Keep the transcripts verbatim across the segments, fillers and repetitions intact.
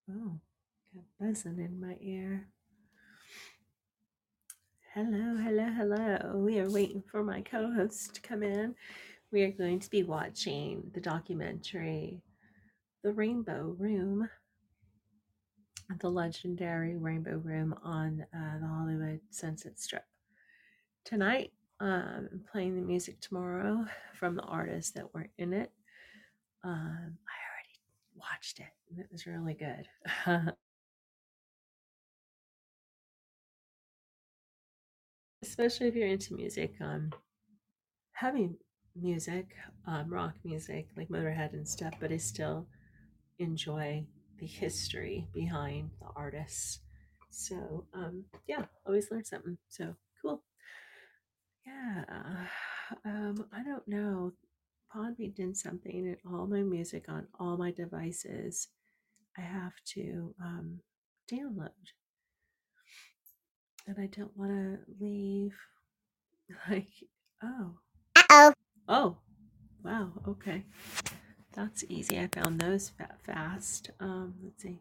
Oh, got buzzing in my ear. Hello, hello, hello. We are waiting for my co-host to come in. We are going to be watching the documentary The Rainbow Room, the legendary Rainbow Room on uh, the Hollywood Sunset Strip. Tonight, um, I'm playing the music tomorrow from the artists that were in it. Um, I already watched it, and it was really good. Especially if you're into music, um, heavy music, um, rock music like Motorhead and stuff, but I still enjoy the history behind the artists. So, um, yeah, always learn something. So cool. Yeah. Um, I don't know. Podbean did something and all my music on all my devices I have to um, download. And I don't want to leave. Like, oh. Uh-oh. Oh, wow. Okay. That's easy. I found those fast. Um, let's see.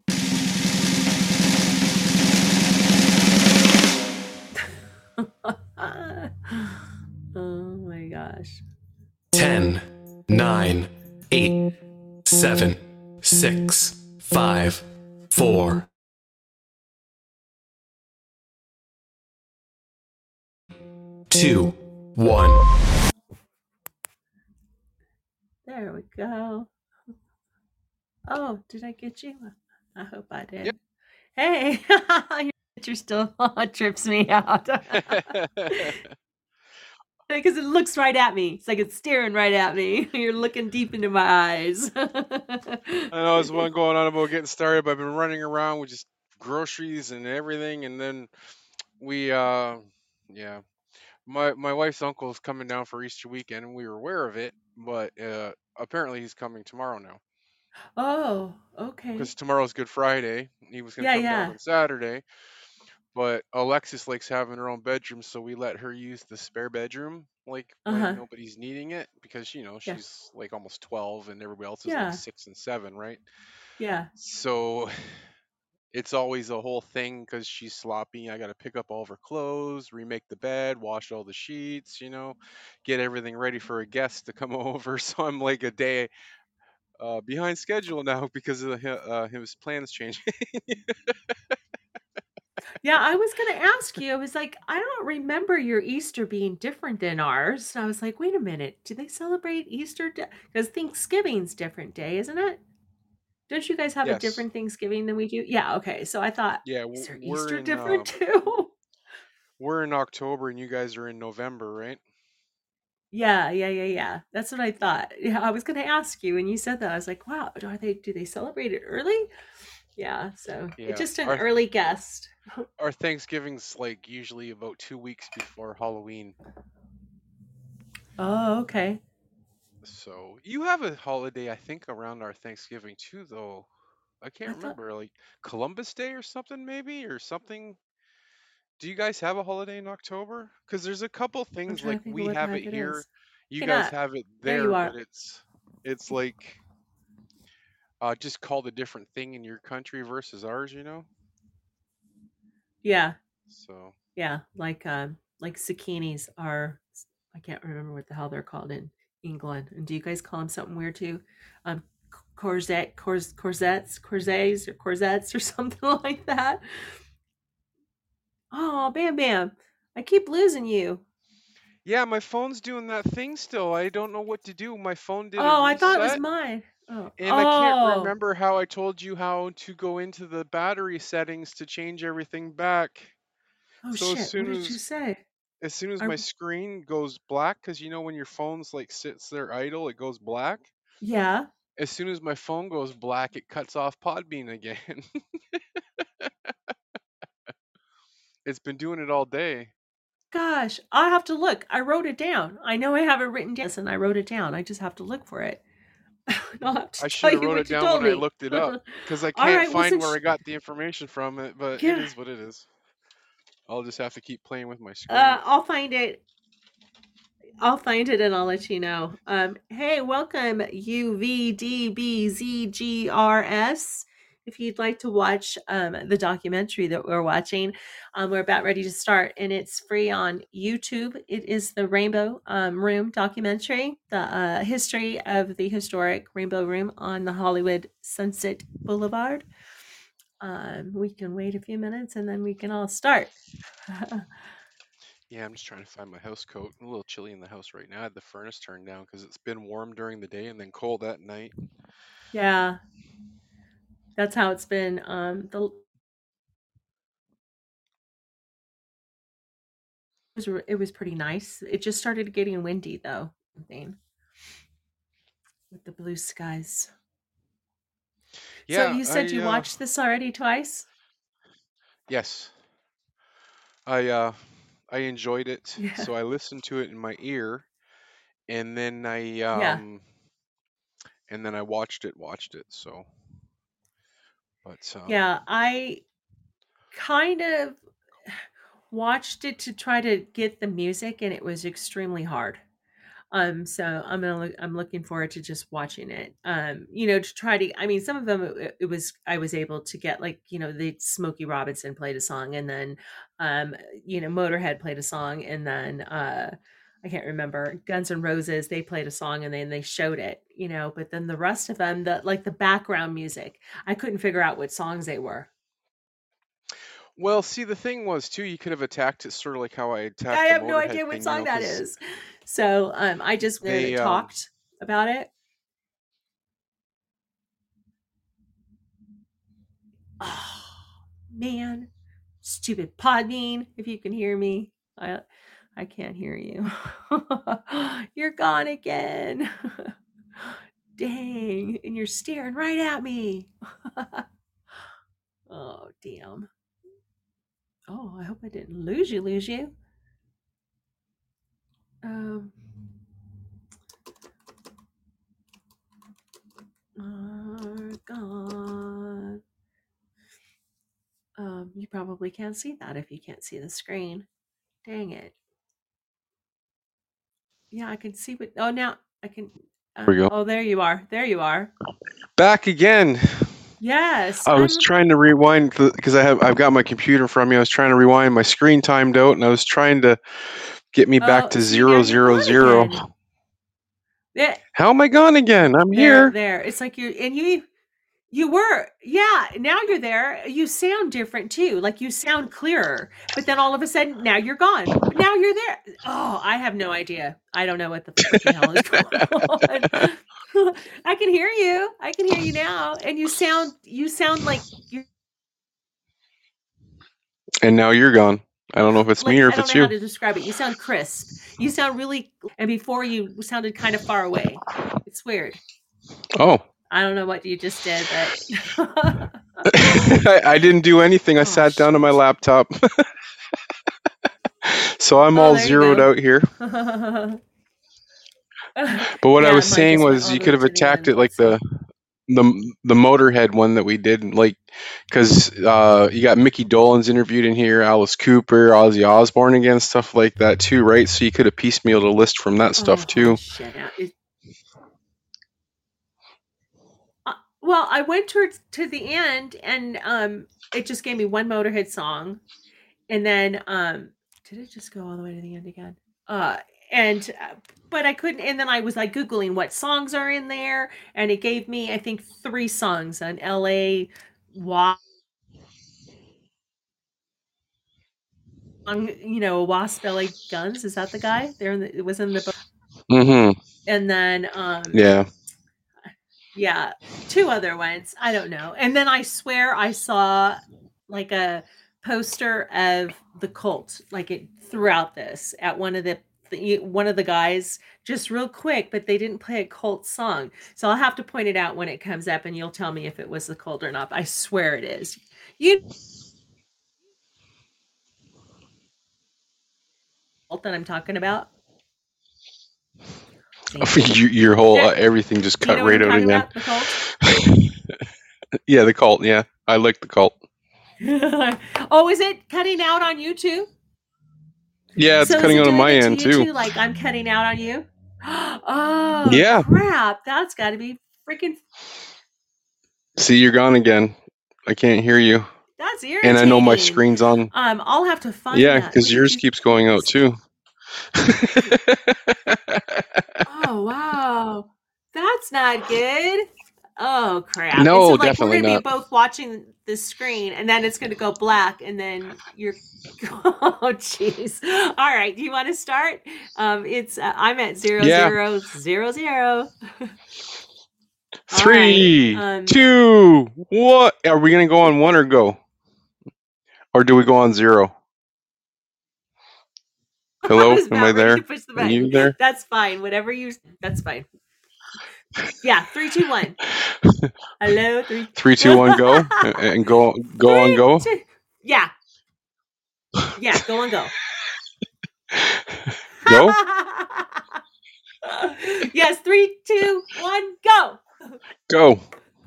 Oh my gosh. ten, nine, eight, seven, six, five, four, two, one. There we go. Oh, did I get you? I hope I did. Yep. Hey, your picture still trips me out. Because it looks right at me. It's like it's staring right at me. You're looking deep into my eyes. I know there's one going on about getting started, but I've been running around with just groceries and everything, and then we, uh, yeah, my my wife's uncle is coming down for Easter weekend, and we were aware of it, but uh, apparently he's coming tomorrow now, Oh, okay. because tomorrow's Good Friday. He was gonna Yeah, come down yeah. on Saturday, but Alexis likes having her own bedroom, so we let her use the spare bedroom, like when Uh-huh. nobody's needing it, because you know Yeah. she's like almost twelve, and everybody else is like Yeah. six and seven, right? Yeah. So it's always a whole thing because she's sloppy. I got to pick up all of her clothes, remake the bed, wash all the sheets, you know, get everything ready for a guest to come over. So I'm like a day uh, behind schedule now because of the, uh, his plans changing. Yeah, I was going to ask you. I was like, I don't remember your Easter being different than ours. And I was like, wait a minute. Do they celebrate Easter? Because Thanksgiving's different day, isn't it? Don't you guys have a Yes. different Thanksgiving than we do? Yeah, okay. So I thought, Yeah, is w- their we're Easter in different um, too? we're in October and you guys are in November, right? Yeah, yeah, yeah, yeah. That's what I thought. Yeah, I was going to ask you when you said that. I was like, wow, do they do they celebrate it early? Yeah, so it's Yeah. just an Our early guest. our Thanksgiving's like usually about two weeks before Halloween. Oh, okay. So you have a holiday, I think, around our Thanksgiving too, though. I I can't thought remember, like Columbus Day or something, maybe, or something. Do you guys have a holiday in October? Because there's a couple I'm things trying like to think of we what the have it heck it here, is. you Get guys up. have it There you there, but are. it's it's like uh, just called a different thing in your country versus ours, you know? Yeah, So yeah. Like um, like zucchinis are. I can't remember what the hell they're called in England. And do you guys call them something weird too? Um, courgette, course, courgettes, courgettes, or courgettes, or something like that. Oh, Bam Bam, I keep losing you. yeah, my phone's doing that thing still. I don't know what to do. My phone did a Oh, I thought it was reset. mine. Oh, And I can't oh, remember how I told you how to go into the battery settings to change everything back. oh So as shit! What soon did you as say? as soon as I my screen goes black, because you know when your phone's like sits there idle, it goes black. yeah. As soon as my phone goes black, it cuts off Podbean again. It's been doing it all day. Gosh, I'll have to look. I wrote it down. I know I have it written down, and I wrote it down. I just have to look for it. I'll have to I tell should have you wrote what it you down when told I me. looked it up All because I can't right. Well, find where since I got the information from it, but it yeah, is what it is. I'll just have to keep playing with my uh, screen. I'll find it. I'll find it and I'll let you know. Um, hey, welcome U V D B Z G R S. if you'd like to watch um, the documentary that we're watching. Um, we're about ready to start, and it's free on YouTube. It is the Rainbow um, Room documentary, the uh, history of the historic Rainbow Room on the Hollywood Sunset Boulevard. Um, we can wait a few minutes, and then we can all start. Yeah, I'm just trying to find my house coat. A little chilly in the house right now. I had the furnace turned down because it's been warm during the day and then cold at night. Yeah, that's how it's been. Um, the it was, it was pretty nice. It just started getting windy though, I think, with the blue skies. Yeah, so you said I, you uh, watched this already twice? yes, I uh, I enjoyed it. Yeah. So I listened to it in my ear, and then I Yeah. um, and then I watched it, watched it. So, but um, Yeah, I kind of watched it to try to get the music, and it was extremely hard. Um, so I'm gonna look, I'm looking forward to just watching it. Um, you know, to try to. I mean, some of them it, it was I was able to get, like, you know, the Smokey Robinson played a song, and then, um, you know, Motorhead played a song, and then uh, I can't remember, Guns N' Roses, they played a song, and then they showed it. You know, but then the rest of them, the like the background music, I couldn't figure out what songs they were. well, see, the thing was too, you could have attacked it sort of like how I I attacked the have no Motorhead idea what thing, you song know, that because is. So um, I just uh, they um, talked about it. Oh man, stupid Podbean! If you can hear me, I I can't hear you. You're gone again. Dang, and you're staring right at me. Oh damn. Oh, I hope I didn't lose you. Lose you. Um. Oh God. Um, you probably can't see that if you can't see the screen. Dang it. Yeah, I can see what. Oh, now I can. Uh, there we go. oh, there you are. There you are. Back again. Yes, I was I'm. trying to rewind because I have I've got my computer from me. I was trying to rewind. My screen timed out, and I was trying to get me back Oh, to see, now zero you're zero gone zero. again. Yeah, How am I gone again? I'm there, here. there. It's like you and you. You were, yeah. Now you're there. You sound different too. Like you sound clearer. But then all of a sudden, now you're gone. But now you're there. Oh, I have no idea. I don't know what the freaking hell is going on. I can hear you. I can hear you now, and you sound. You sound like you're. And now you're gone. I don't know if it's Like, me or I if don't it's know how you. to describe it. You sound crisp. You sound really. And before you sounded kind of far away. It's weird. Oh. I don't know what you just did, but I, I didn't do anything. I Oh, sat down to my shoot. laptop. So I'm Oh, all there you zeroed go. out here. But what I Yeah, was mine saying just went was all you the could way have to the attacked end it like also. the the the Motorhead one that we did, like because uh, you got Mickey Dolenz interviewed in here, Alice Cooper, Ozzy Osbourne again, stuff like that too, right? So you could have piecemealed a list from that Oh, stuff holy too. shit. Now it, uh, well, I went towards to the end, and um, it just gave me one Motorhead song, and then um, did it just go all the way to the end again? Uh, and uh, but I couldn't, and then I was like Googling what songs are in there, and it gave me, I think, three songs on L A Wasp, you know, Wasp L A Guns. Is that the guy? There in the, it was in the book. Mm-hmm. And then um Yeah. yeah, two other ones. I don't know. And then I swear I saw like a poster of the Cult, like it throughout this at one of the, the one of the guys, just real quick, but they didn't play a Cult song. So I'll have to point it out when it comes up, and you'll tell me if it was the Cult or not. I swear it is. You know that I'm talking about? your, your whole uh, Yeah. everything just Do you cut know what right I'm out talking again. about? The Cult? Yeah, the Cult. Yeah, I like the Cult. Oh, is it cutting out on YouTube? Yeah, it's So is cutting it out on doing my it to end you too. too? Like I'm cutting out on you? Oh Yeah. crap! That's got to be freaking. See, you're gone again. I can't hear you. That's And I know my irritating. screen's on. Um, I'll have to find Yeah, that. because Look at yours you. keeps going out too. Oh wow, that's not good. Oh crap! And so, No, like, we're definitely gonna be not. both watching the screen, and then it's gonna go black, and then you're. Oh jeez. All right. Do you want to start? Um, it's uh, I'm at zero Yeah. zero zero zero. All right. Three, Um, two, what? Are we gonna go on one or go? Or do we go on zero? I Hello, was am I about ready there? to push the Are you button. there? That's fine. Whatever you. That's fine. Yeah. Three, two, one. Hello. Three. Three, two, one, go, and go, go on, Three, go. two. Yeah. Yeah. Go on. Go. Go. Yes. Three, two, one. Go. Go.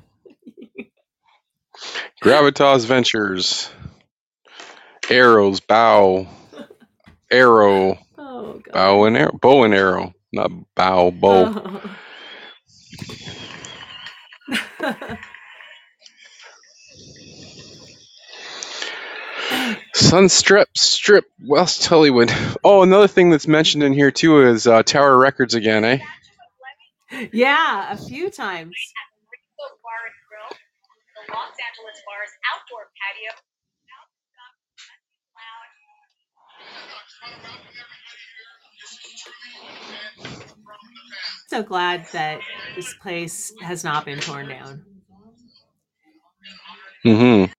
Gravitas Ventures. Arrows, bow, arrow, Oh god. bow and arrow, bow and arrow, not bow, bow. Oh. Sunstrip, Strip, West Hollywood. Oh, another thing that's mentioned in here too is uh, Tower Records again, eh? Yeah, a few times. The Los Angeles Bar's outdoor patio. So glad that this place has not been torn down. Mm-hmm.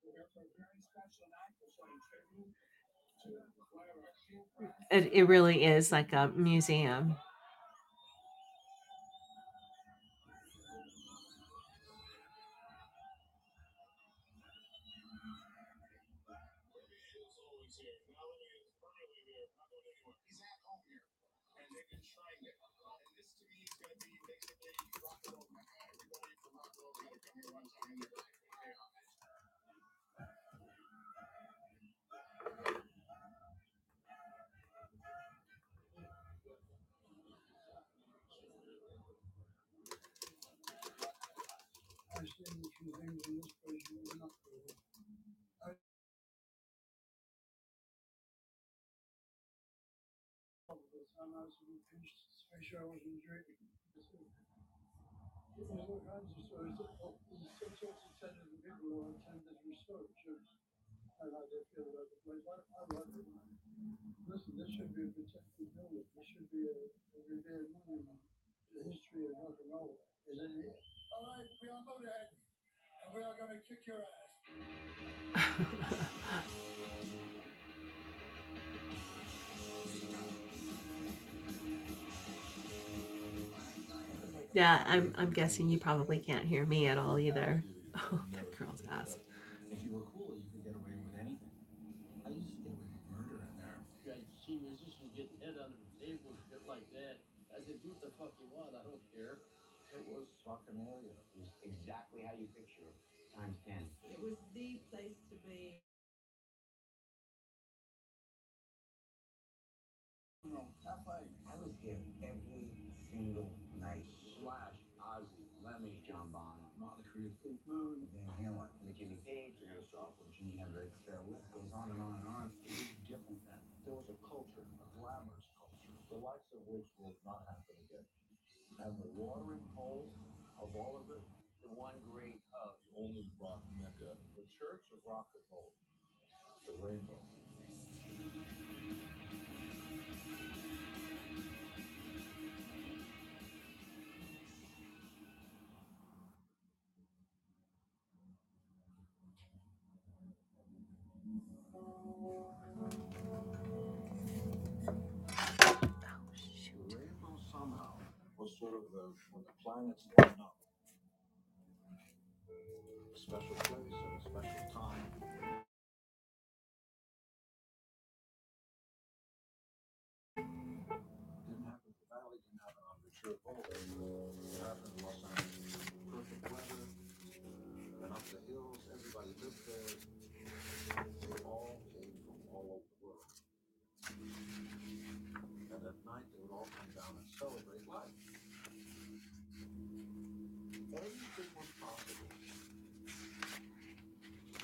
It, it really is like a museum. Yeah, I'm I'm guessing you probably can't hear me at all either. Oh, that girl's ass. If you were cool, you could get away with anything. I used to get away with murder in there. You guys see musicians getting head under the table, shit like that. I said, do what the fuck you want, I don't care. It was fucking alien. It was exactly how you picture it, times ten. It was the place to be. No, cafe. I was here every single night. Slash, Ozzy, Lemmy, John Bonham, Motley Crue, Pink Moon, Van Halen, and Jimmy Page, we had a song from Jimi Hendrix. The list goes on and on and on. It was different then. There was a culture, a glamorous culture, the likes of which will not happen again. And the watering hole of all of it, the one great hub, only rock mecca, the church of rock and roll, the rainbow. The rainbow somehow was sort of the when the planets line up. A special place at a special time. Didn't happen in the valley, didn't happen on Ventura Boulevard. It happened in Los Angeles. Perfect weather, went up the hills, everybody lived there. They all came from all over the world. And at night they would all come down and celebrate life. Everything was possible.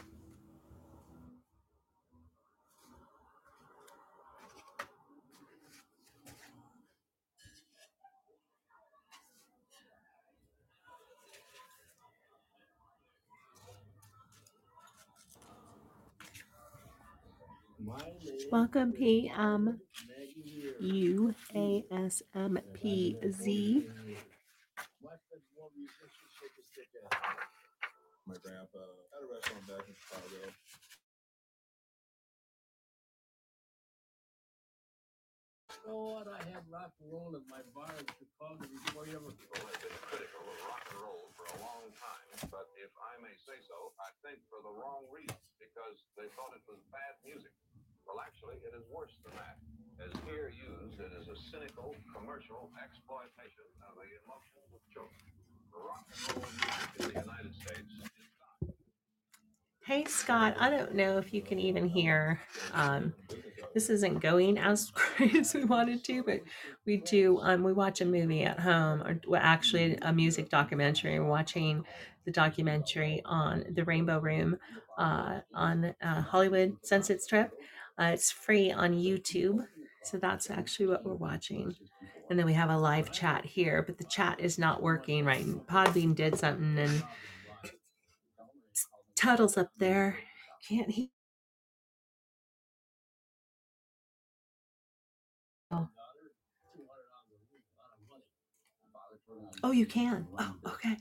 Welcome, P M U A S M P Z. My grandpa had a restaurant back in Chicago. You know what? I had rock and roll at my bar in Chicago before you ever. Well, they've been critical of rock and roll for a long time, but if I may say so, I think for the wrong reason, because they thought it was bad music. Well, actually, it is worse than that. As here used, it is a cynical, commercial exploitation of the emotions of children. Rock and roll music in the United States is not. Hey, Scott, I don't know if you can even hear. Um, this isn't going as great as we wanted to, but we do. Um, we watch a movie at home, or well, actually a music documentary. We're watching the documentary on the Rainbow Room uh, on uh, Hollywood Sunset Strip. Uh, it's free on YouTube, so that's actually what we're watching. And then we have a live chat here, but the chat is not working right. Podbean did something, and Tuttle's up there. Can't he? Oh. Oh, you can. Oh, okay.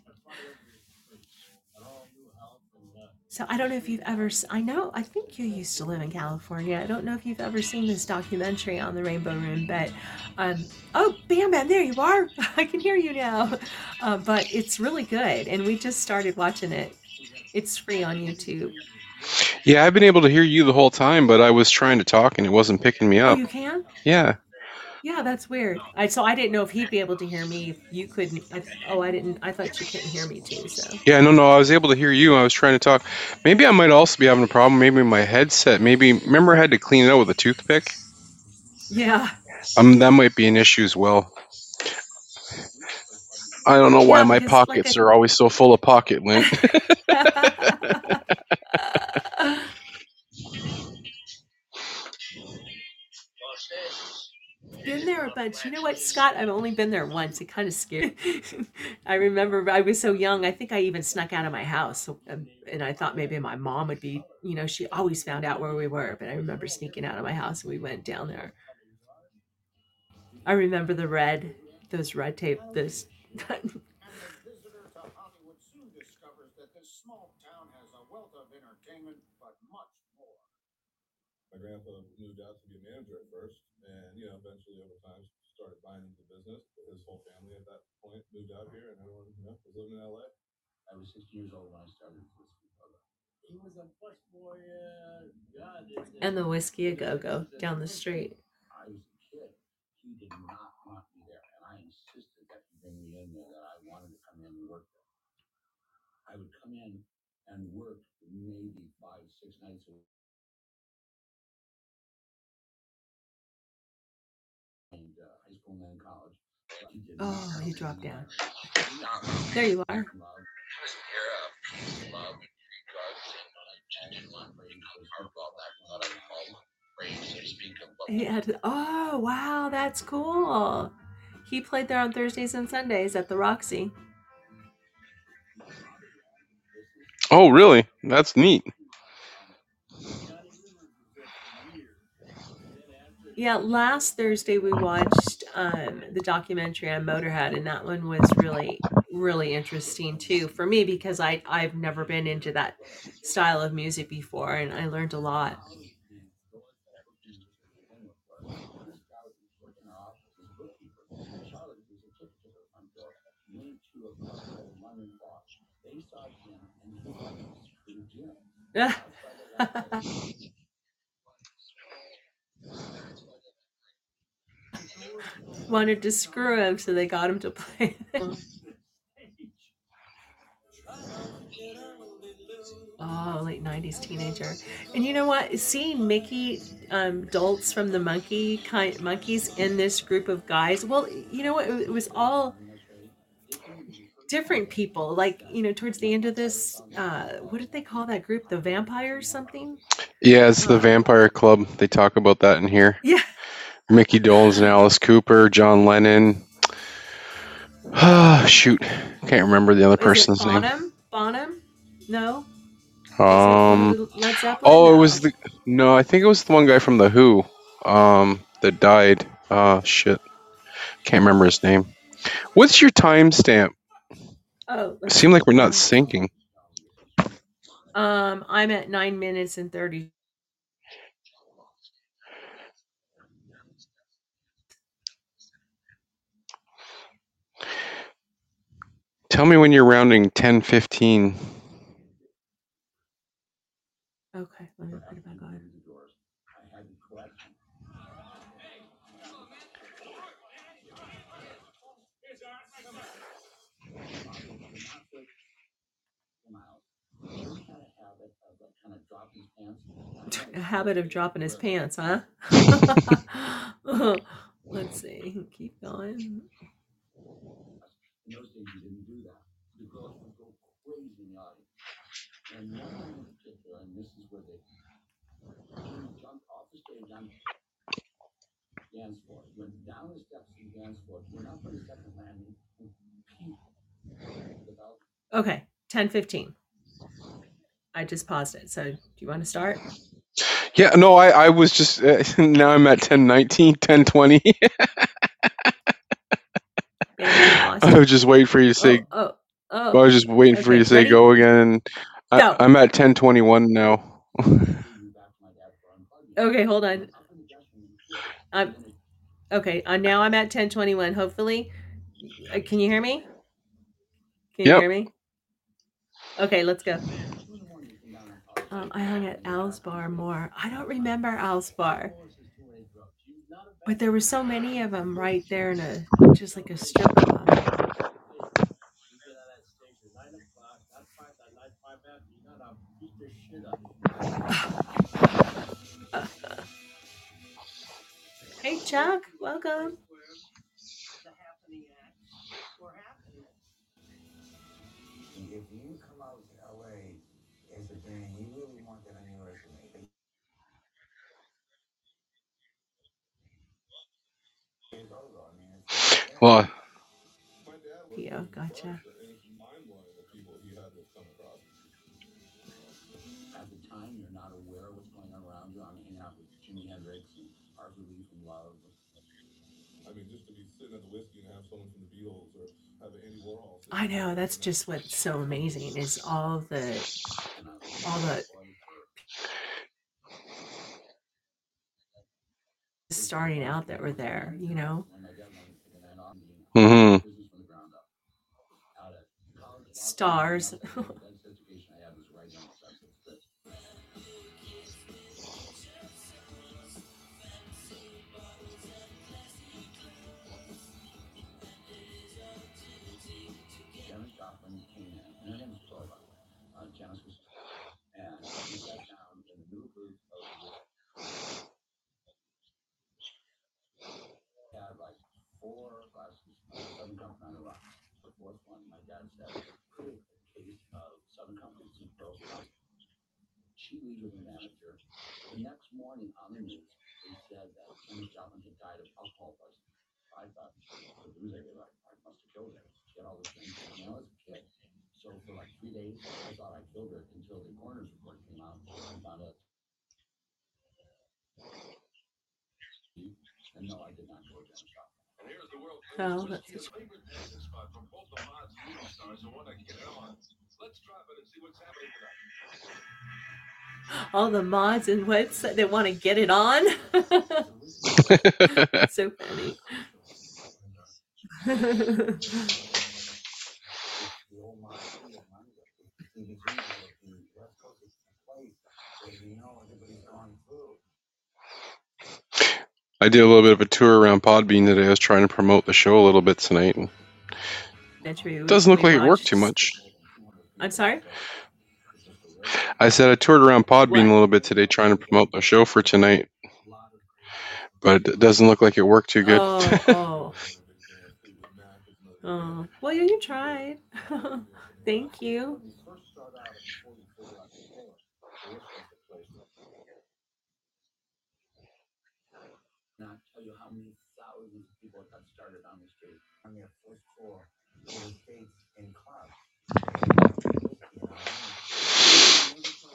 So I don't know if you've ever. I know. I think you used to live in California. I don't know if you've ever seen this documentary on the Rainbow Room, but um, oh, Bam Bam, there you are. I can hear you now. Uh, but it's really good, and we just started watching it. It's free on YouTube. Yeah, I've been able to hear you the whole time, but I was trying to talk and it wasn't picking me Oh, up. you can? Yeah. Yeah, that's weird. I so I didn't know if he'd be able to hear me. If you couldn't. I, oh, I didn't. I thought you couldn't hear me too. So Yeah, no, no, I was able to hear you. I was trying to talk. Maybe I might also be having a problem. Maybe my headset. Maybe remember I had to clean it out with a toothpick. yeah, Um, that might be an issue as well. I don't know why yeah, my because like pockets I. are always so full of pocket lint. Been there a bunch. You know what, Scott? I've only been there once. It kind of scared. I remember I was so young. I think I even snuck out of my house, so, um, and I thought maybe my mom would be. You know, she always found out where we were. But I remember sneaking out of my house, and we went down there. I remember the red, those red tape. This. And the visitor to Hollywood soon discovers that this small town has a wealth of entertainment, but much more. My grandpa moved out to be a manager at first, and you know, eventually over time started buying into the business. But his whole family at that point moved out here, and everyone, you know, was living in L A. I was sixteen years old when I started this whiskey program. He was a busboy. Uh, God, it's, And the Whiskey A Go Go down the street. I was a kid. He did not want me there, and I insisted that he bring me in there, that I wanted to come in and work there. I would come in and work maybe five, six nights a week. And uh, high school and then college. But he did not Oh, want he me dropped there. down. He did not want me There you are. there. Love, love, drugs, and I want raising about that, but I'm home. Raised to speak of He had. Oh, wow, that's cool. He played there on Thursdays and Sundays at the Roxy. Oh, really? That's neat. Yeah, last Thursday we watched um, the documentary on Motorhead, and that one was really, really interesting too for me because I I've never been into that style of music before, and I learned a lot. Wanted to screw him, so they got him to play. Oh, late nineties teenager. And you know what? Seeing Mickey um, Doltz from the Monkey kind Monkeys in this group of guys, well, you know what? It, it was all different people. Like, you know, towards the end of this, uh, what did they call that group? The Vampires something? Yeah, it's the Uh, Vampire Club. They talk about that in here. yeah. Mickey Dolenz and Alice Cooper, John Lennon. Ah, shoot. Can't remember the other Is it person's name. Bonham? Bonham? No? Um. Who? Led Zeppelin? Oh, it No. was the no. I think it was the one guy from the Who. Um, that died. Uh, shit. Can't remember his name. What's your timestamp? Oh, It let's seemed see. like we're not Um, syncing. um, I'm at nine minutes and thirty. Tell me when you're rounding ten fifteen. Okay, let me put it back on. I had the collection. A habit of dropping his pants, huh? Let's see. Keep going. In those days, you didn't do that. The girls would go crazy in the audience. And one of them in particular, and this is where they jumped off the stage on dance floor, went down the steps and dance floor, went up on the second landing, and peeped without. Okay, ten fifteen. I just paused it. So, do you want to start? Yeah, no, I, I was just uh, now I'm at ten nineteen, ten twenty. I was just waiting for you to say. Oh, oh, oh. I was just waiting for you Okay, to say ready? go again. I, Go. I'm at ten twenty-one now. Okay, hold on. I'm okay. Uh, now I'm at ten twenty-one. Hopefully, uh, can you hear me? Can you Yep. hear me? Okay, let's go. Um, I hung at Al's Bar more. I don't remember Al's Bar, but there were so many of them right there in a just like a strip club. Hey Chuck, welcome. If you come out to L A as a band, you really want that on your resume. Well, Yeah, gotcha. At the time, you're not aware of what's going on around you. I'm hanging out with Jimi Hendrix and Arthur Lee from Love. I mean, just to be sitting at the whiskey and have someone from the Beatles or have an Andy Warhol. I know, that's just what's so amazing is all the all the starting out that were there, you know. Mm-hmm. Stars. Janis Joplin came in, and her name was Clover. Uh, Janis was, and we sat down in the new booth of the had like four glasses of Southern Company on the rocks. The fourth one, my dad said, create a case of Southern Company some girls. She leaves with her manager. The next morning on the news, they said that Janis Joplin had died of alcohol poisoning. I thought the booze I gave her, I must have killed her. She had all this things when I was a kid. So for like three days, I thought I killed her until the coroner's report came out and found out. And no, I did not kill Janis Joplin. And here's the world Oh, famous that's whiskey favorite dancing spot from both the Mods movie stars who want to get it on. Let's drop it and see what's happening tonight. all the mods and what's they want to get it on. So funny. I did a little bit of a tour around Podbean today. I was trying to promote the show a little bit tonight. And That's true. it doesn't look like it worked too much. I'm sorry? I said I toured around Podbean What? a little bit today trying to promote the show for tonight. But it doesn't look like it worked too good. Oh, oh. Oh. Well, yeah, you tried. Thank you. Not tell you how many thousands of people got started on the street on their first floor in the States in clubs.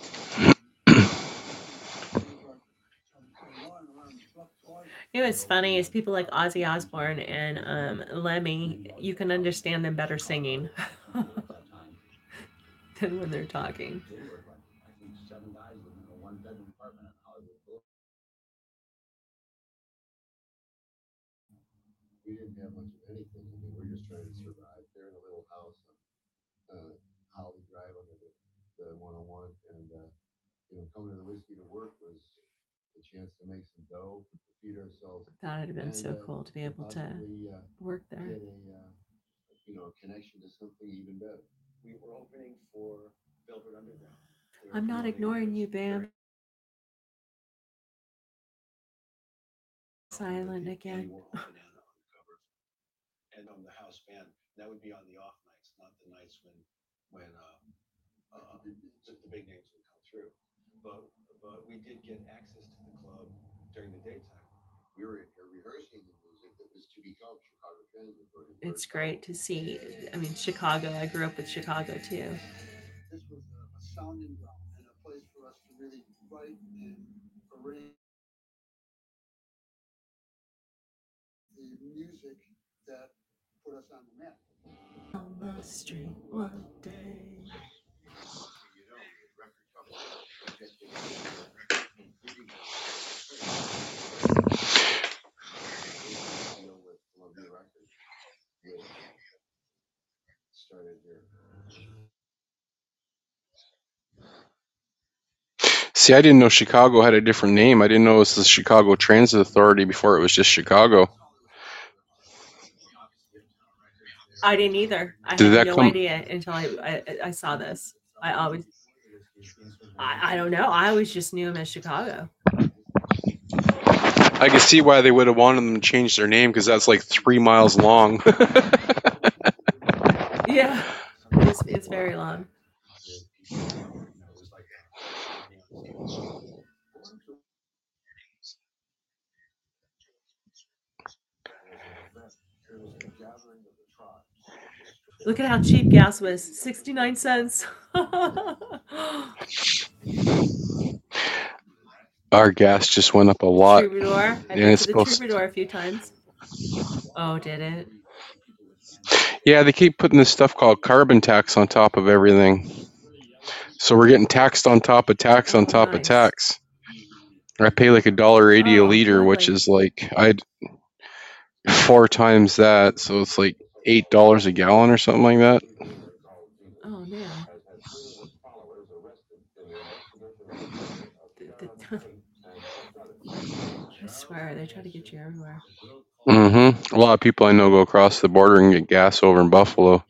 You know what's funny is people like Ozzy Osbourne and um, Lemmy, you can understand them better singing than when they're talking. They were like, I think, seven guys living in a one-bedroom apartment in Hollywood Boulevard. We didn't have much of anything. I mean, we're just trying to survive. They're in a little house on uh, Holly Drive under the, the one oh one, and uh, you know, coming to the whiskey to work was a chance to make some dough, to feed ourselves. That would have been and, so uh, cool to be able to possibly, uh, work there. get a uh, you know, a connection to something even better. We were opening for Velvet Underground. We were I'm not promoting ignoring this you, very Bam. Silent We again. were opening on the cover, and on the house band. That would be on the off nights, not the nights when when uh, uh, the, the big names would come through. But but we did get access to the club during the daytime. We were rehearsing the music that was to become Chicago Transit Authority. It's great to see. I mean, Chicago. I grew up with Chicago too. This was a, a sounding ground and a place for us to really write and arrange the music that put us on the map. On the street one day. You know, the record deal with Columbia Records, which started here. See, I didn't know Chicago had a different name. I didn't know it was the Chicago Transit Authority before it was just Chicago. I didn't either. I Did had that no come? idea until I, I I saw this. I always, I, I don't know. I always just knew him as Chicago. I can see why they would have wanted them to change their name because that's like three miles long. Yeah, it's it's very long. Look at how cheap gas was. sixty-nine cents. Our gas just went up a lot. Troubadour. I've And been it's to the supposed Troubadour a few times. Oh, did it? Yeah, they keep putting this stuff called carbon tax on top of everything. So we're getting taxed on top of tax on Oh, top of nice. tax. I pay like a dollar eighty a Oh, liter, which lovely. is like I'd four times that, so it's like eight dollars a gallon or something like that. Oh, man. The- the- I swear, they try to get you everywhere. Mm-hmm. A lot of people I know go across the border and get gas over in Buffalo.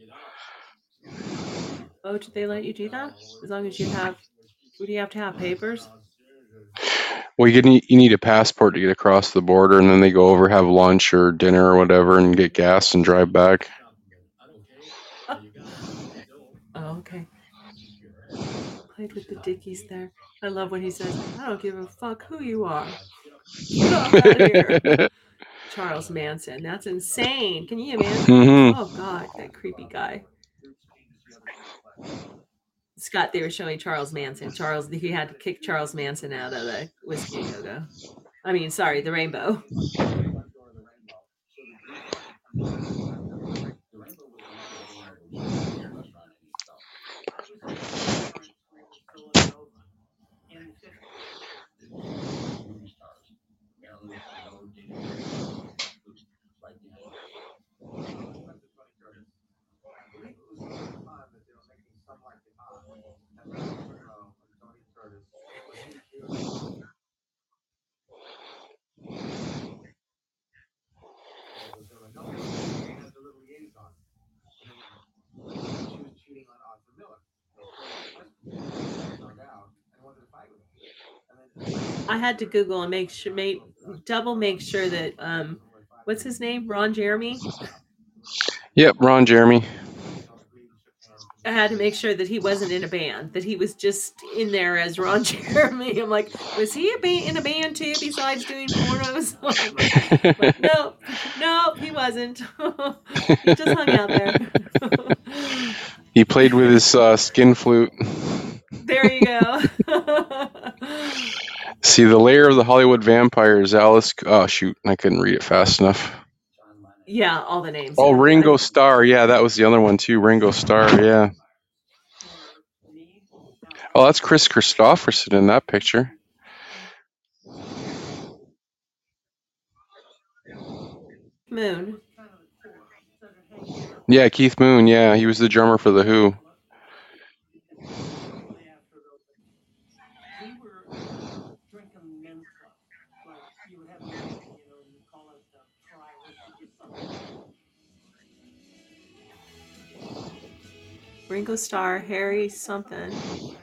Oh, did they let you do that? As long as you have, would you have to have papers? Well, you need you need a passport to get across the border, and then they go over, have lunch or dinner or whatever, and get gas and drive back. Oh, okay. Played with the Dickies there. I love when he says, I don't give a fuck who you are. Get off out of here. Charles Manson. That's insane. Can you imagine? Mm-hmm. Oh, God, that creepy guy. Scott, they were showing Charles Manson. Charles, he had to kick Charles Manson out of the Whiskey a Go-Go. I mean, sorry, the Rainbow. I had to Google and make sure, make double make sure that um, what's his name? Ron Jeremy. Yep, Ron Jeremy. I had to make sure that he wasn't in a band, that he was just in there as Ron Jeremy. I'm like, was he a ba- in a band too besides doing pornos? like, like, no, no, he wasn't. He just hung out there. He played with his uh, skin flute. There you go. See, the layer of the Hollywood vampires, Alice. Oh shoot, I couldn't read it fast enough. Yeah, all the names. Oh, are- Ringo I- Starr. Yeah, that was the other one too. Ringo Starr. Yeah. Oh, that's Chris Christopherson in that picture. Moon. Yeah, Keith Moon. Yeah, he was the drummer for the Who. We were drinking men's club. Like you would have men's, you know, you call it the try whiskey or something. Ringo Starr, Harry something.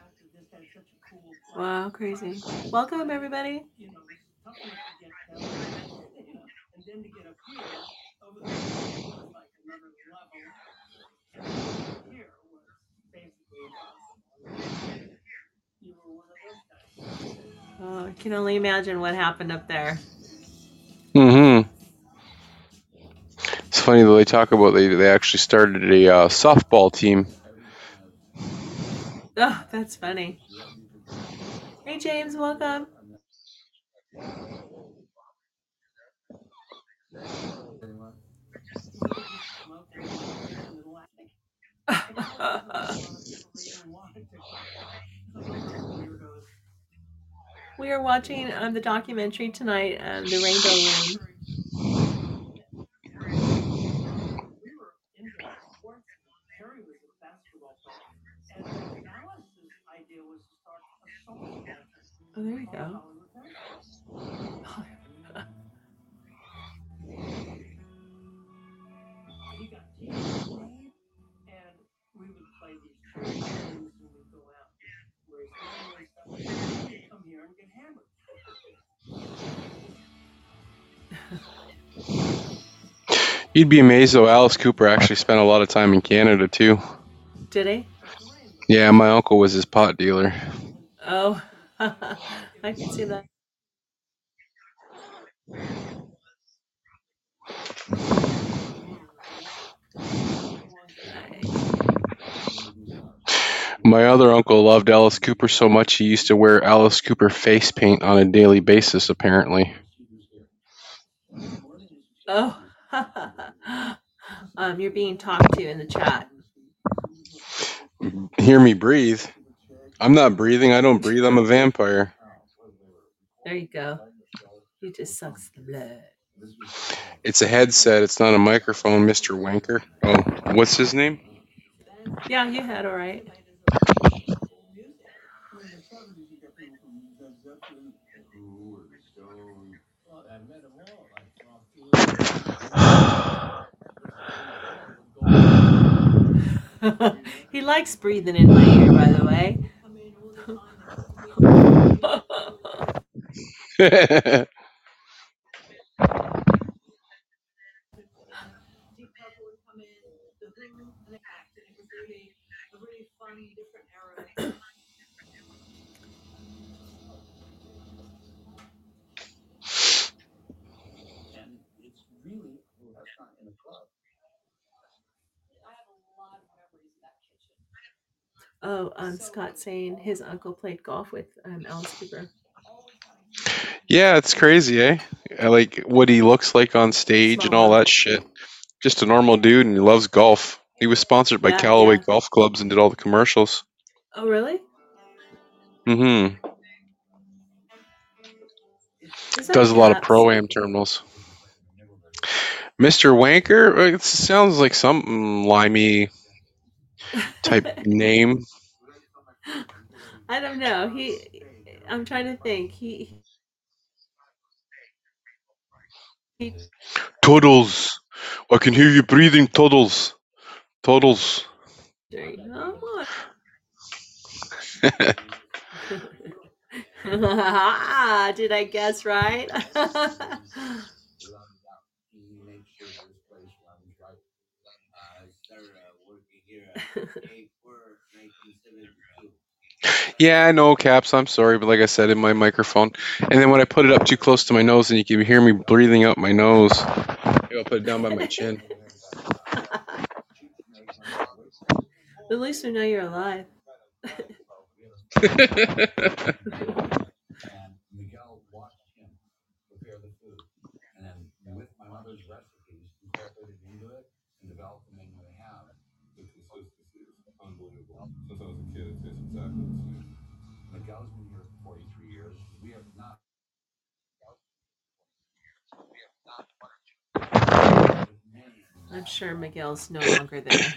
Wow, crazy. Welcome, everybody. You know, it's tough enough to get down, you know, and then to get up here over the was like another level. And then here was basically impossible. You were one of those guys. Oh, I can only imagine what happened up there. Mm-hmm. It's funny that they talk about they they actually started a uh, softball team. Oh, that's funny. Hey, James, welcome. We are watching um, the documentary tonight, um, The Rainbow Room. Harry was a basketball player, and Alice's idea was to start a soul band. Oh, there you go. He got t-shirts made, and we would play these charity games when we go out, raise money and stuff. He'd come here and get hammered. You'd be amazed though. Alice Cooper actually spent a lot of time in Canada too. Did he? Yeah, my uncle was his pot dealer. Oh, I can see that. My other uncle loved Alice Cooper so much he used to wear Alice Cooper face paint on a daily basis, apparently. Oh, um, you're being talked to in the chat. Hear me breathe. I'm not breathing. I don't breathe. I'm a vampire. There you go. He just sucks the blood. It's a headset. It's not a microphone, Mister Wanker. Oh, what's his name? Yeah, you had all right. He likes breathing in my ear, by the way. And it's really a restaurant in a club. Oh, um, Scott saying his uncle played golf with um, Alice Cooper. Yeah, it's crazy, eh? I like what he looks like on stage and all that shit. Just a normal dude, and he loves golf. He was sponsored by Yeah, Callaway yeah. Golf Clubs and did all the commercials. Oh, really? Mm-hmm. Is that Does a lot of Caps? pro-am terminals. Mister Wanker? It sounds like some limey type name. I don't know. He, I'm trying to think. He, he Toddles. I can hear you breathing, Toddles. Toddles. oh, did I guess right? He made sure this place runs right. I started working here at May first, nineteen seventy-two. Yeah, I know, Caps. I'm sorry, but like I said, in my microphone. And then when I put it up too close to my nose, and you can hear me breathing out my nose. Maybe I'll put it down by my chin. At least we know you're alive. And we exactly the same. Miguel's been here forty-three years. We have not. I'm sure Miguel's no longer there.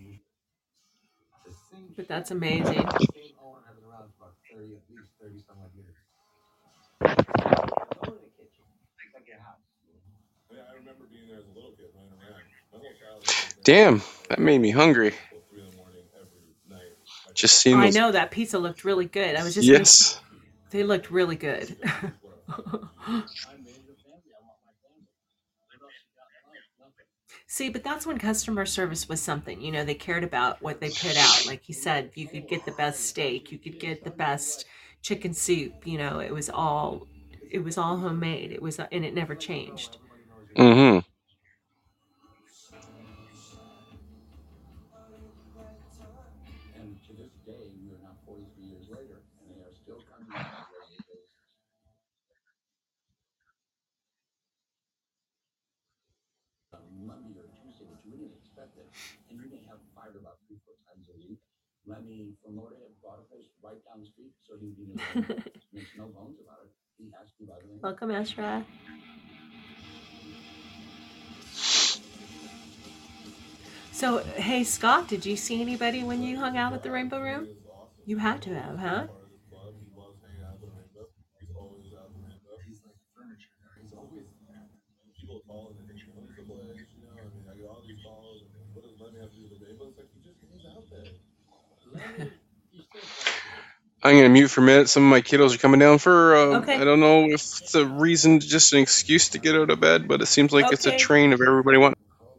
But that's amazing. Same owner has been around for about thirty, at least thirty some odd years. Go in the kitchen. It's like your house. Yeah, I remember being there as a little kid, running around. My whole childhood. Damn, that made me hungry. Till three in the morning every night. Just seeing I those. know that pizza looked really good. I was just gonna- Yes. they looked really good. See, but that's when customer service was something. You know, they cared about what they put out. Like he said, you could get the best steak, you could get the best chicken soup. You know, it was all, it was all homemade. It was, and it never changed. Mm-hmm. And to this day, we are now forty-three years later, and they are still coming in on a regular basis. Monday or Tuesday, which you wouldn't expect it, and you may have fired about three, four times a week. Lemmy from Motorhead bought a place right down the street, so he would be makes no bones about it. He asked me about it. Welcome, Ashra. So, hey, Scott, did you see anybody when you hung out at the Rainbow Room? You had to have, huh? He loves hanging out at the Rainbow. He's always at the Rainbow. He's like furniture there. He's always there. People call and they think he owns the place, you know. I mean, I get all these calls. And what does Lemmy have to do with the Rainbow? It's like he just hangs out there. Lemmy, he's still furniture. I'm gonna mute for a minute. Some of my kiddos are coming down for. Uh, Okay. I don't know if it's a reason, just an excuse to get out of bed, but it seems like it's a Okay. train of everybody wanting.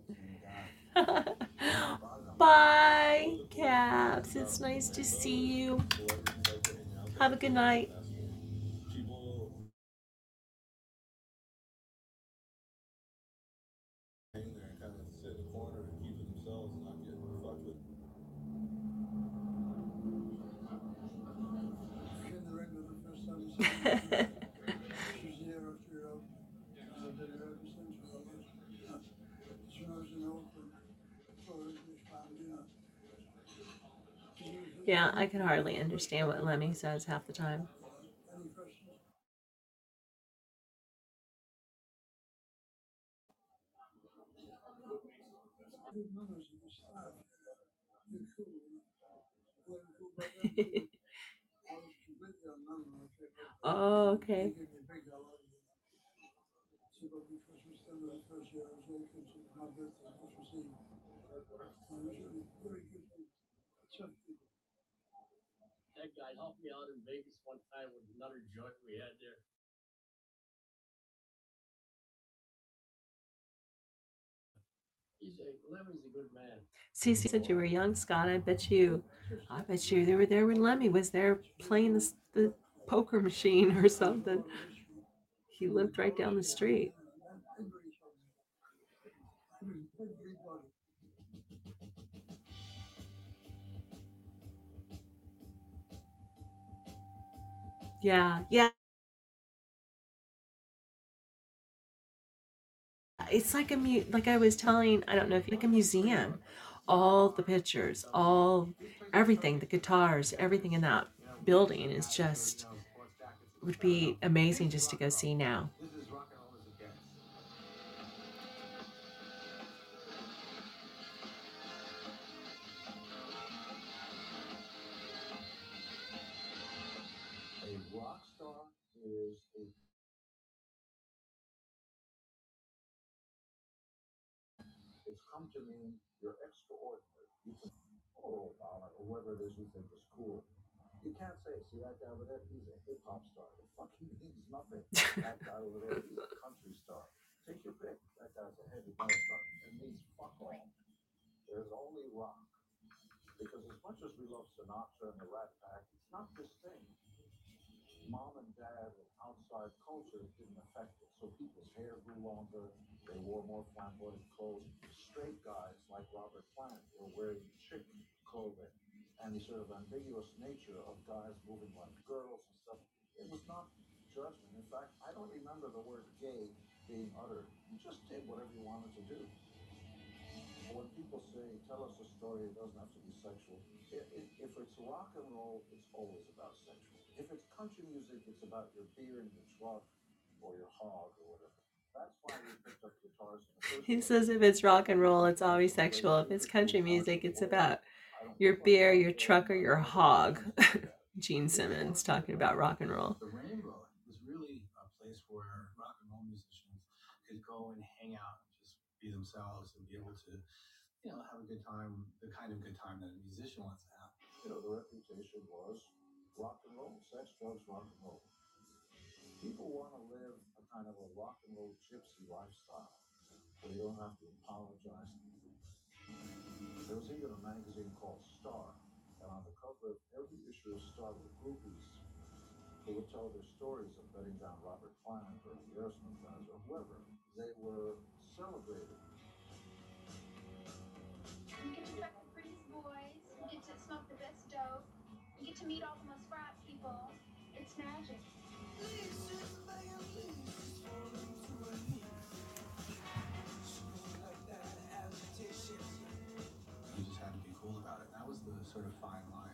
Bye, Caps. It's nice to see you. Have a good night. People hang there and kind of sit in the corner and keep to themselves and not get fucked with. Came to the regular the first time we saw her. She's here after uh, uh, did it ever since for all this. Uh, She knows in Oakland for English family, you know. Yeah, I can hardly understand what Lemmy says half the time. Any questions? Good numbers in the style. You're cool. You're cool, but then I was completely unknown. Oh, okay. They gave me a big hello. So, but because we still in the first year, I was very good to my birthday, Christmas Eve. And it was really very good people. Tough people. That guy helped me out in Vegas one time with another joint we had there. He's a Lemmy's a good man. Cece said you were young, Scott. I bet you, I bet you they were there when Lemmy was there playing the, the poker machine or something. He lived right down the street. Yeah, yeah. It's like a mu- like I was telling, I don't know if you like a museum. All the pictures, all everything, the guitars, everything in that building is just would be amazing just to go see now. This is rock and roll as it gets. A rock star is a. It's come to mean you're extraordinary. You can, or Obama, or whoever it is you think is cool. You can't say, see that guy over there? He's a hip hop star. It fucking means nothing. That guy over there, he's a country star. Take your pick. That guy's a heavy metal star. It means fuck all. There's only rock. Because as much as we love Sinatra and the Rat Pack, it's not this thing. Mom and dad and outside culture didn't affect it. So people's hair grew longer, they wore more flamboyant clothes. Straight guys like Robert Plant were wearing chic clothing. And the sort of ambiguous nature of guys moving like girls and stuff. It was not judgment. In fact, I don't remember the word gay being uttered. You just did whatever you wanted to do. when people say, tell us a story, it doesn't have to be sexual. I- i- If it's rock and roll, it's always about sexual. If it's country music, it's about your beer and your truck or your hog or whatever. That's why we picked up guitars in the first He place. says if it's rock and roll, it's always sexual. If it's country music, it's about your beer, your truck, or your hog. Gene Simmons talking about rock and roll. The Rainbow was really a place where rock and roll musicians could go and hang out and just be themselves and be able to, you know, have a good time, the kind of good time that a musician wants to have. You know, the reputation was rock and roll, sex, drugs, rock and roll. People want to live a kind of a rock and roll gypsy lifestyle where you don't have to apologize. There was even a magazine called Star, and on the cover of every issue of Star were groupies who would tell their stories of betting down Robert Plant or the Aerosmith guys or whoever. They were celebrated. You get to fuck the prettiest boys, you get to smoke the best dope, you get to meet all the most frat people. It's magic. You just had to be cool about it. That was the sort of fine line.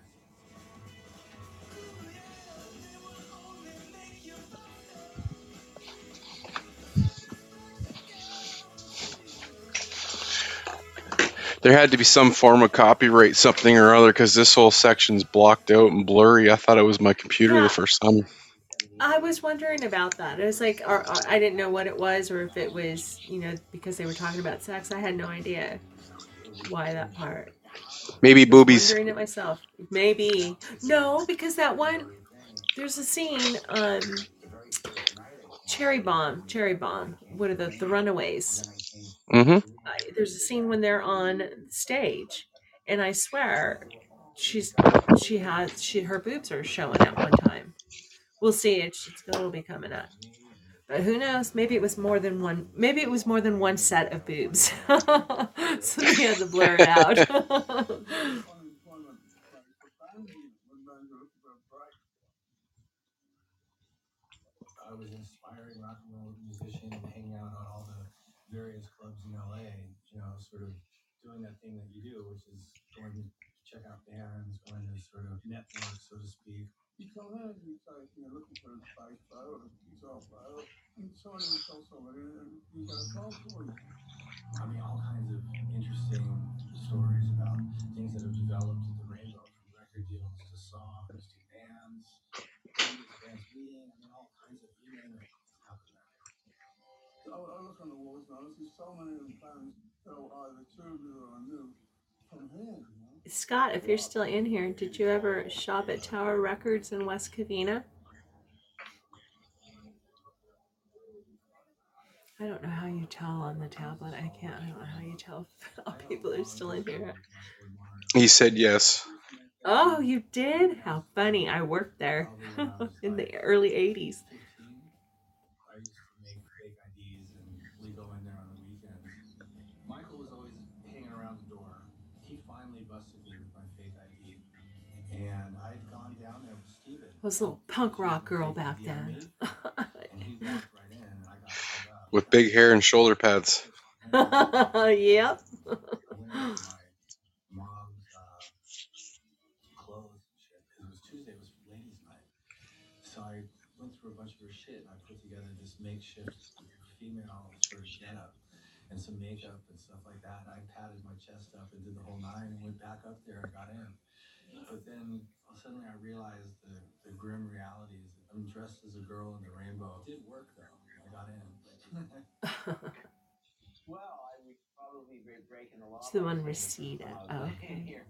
There had to be some form of copyright, something or other, because this whole section's blocked out and blurry. I thought it was my computer Yeah. the first time. I was wondering about that. It was like, or, or I didn't know what it was, or if it was, you know, because they were talking about sex. I had no idea why that part. Maybe I was boobies. wondering it myself. Maybe no, because that one, there's a scene, um, Cherry Bomb, Cherry Bomb. What are the the Runaways? Mm-hmm. Uh, there's a scene when they're on stage, and I swear, she's she has she her boobs are showing at one time. We'll see. It's, it's it'll be coming up. But who knows? Maybe it was more than one. Maybe it was more than one set of boobs. So they had to blur it out. I was an aspiring rock and roll musician and hanging out on all the various clubs in L A, you know, sort of doing that thing that you do, which is going to check out bands, going to sort of network, so to speak. You come in, you start, you know, looking for a bass player or a guitar player, and somebody will tell somebody, and you got a call for you. I mean, all kinds of interesting stories about things that have developed at the Rainbow, from record deals to songs to bands, bands meeting. I mean, all kinds of, you name it, happened there. So I look on the walls now. I see so many of them bands that are either toured or are new from here. You know? Scott, if you're still in here, did you ever shop at Tower Records in West Covina? I don't know how you tell on the tablet. I can't. I don't know how you tell if people are still in here. He said yes. Oh, you did? How funny. I worked there in the early eighties. I used to make fake I Ds and we go in there on the weekends. Michael was always hanging around the door. He finally busted me with my fake I D. And I'd gone down there with Steven. I was a little punk rock girl back then. And he walked right in and I got held up. With big hair and shoulder pads. Yep. Mom's uh, clothes and shit. Because it was Tuesday, it was ladies' night. So I went through a bunch of her shit and I put together this makeshift female sort of getup and some makeup and stuff like that. And I patted my chest up and did the whole nine and went back up there and got in. But then suddenly I realized the, the grim realities. I'm dressed as a girl in the Rainbow. It did work though. I got in. Well, I would probably be breaking the law. It's the one Reseda. Oh, okay. Here.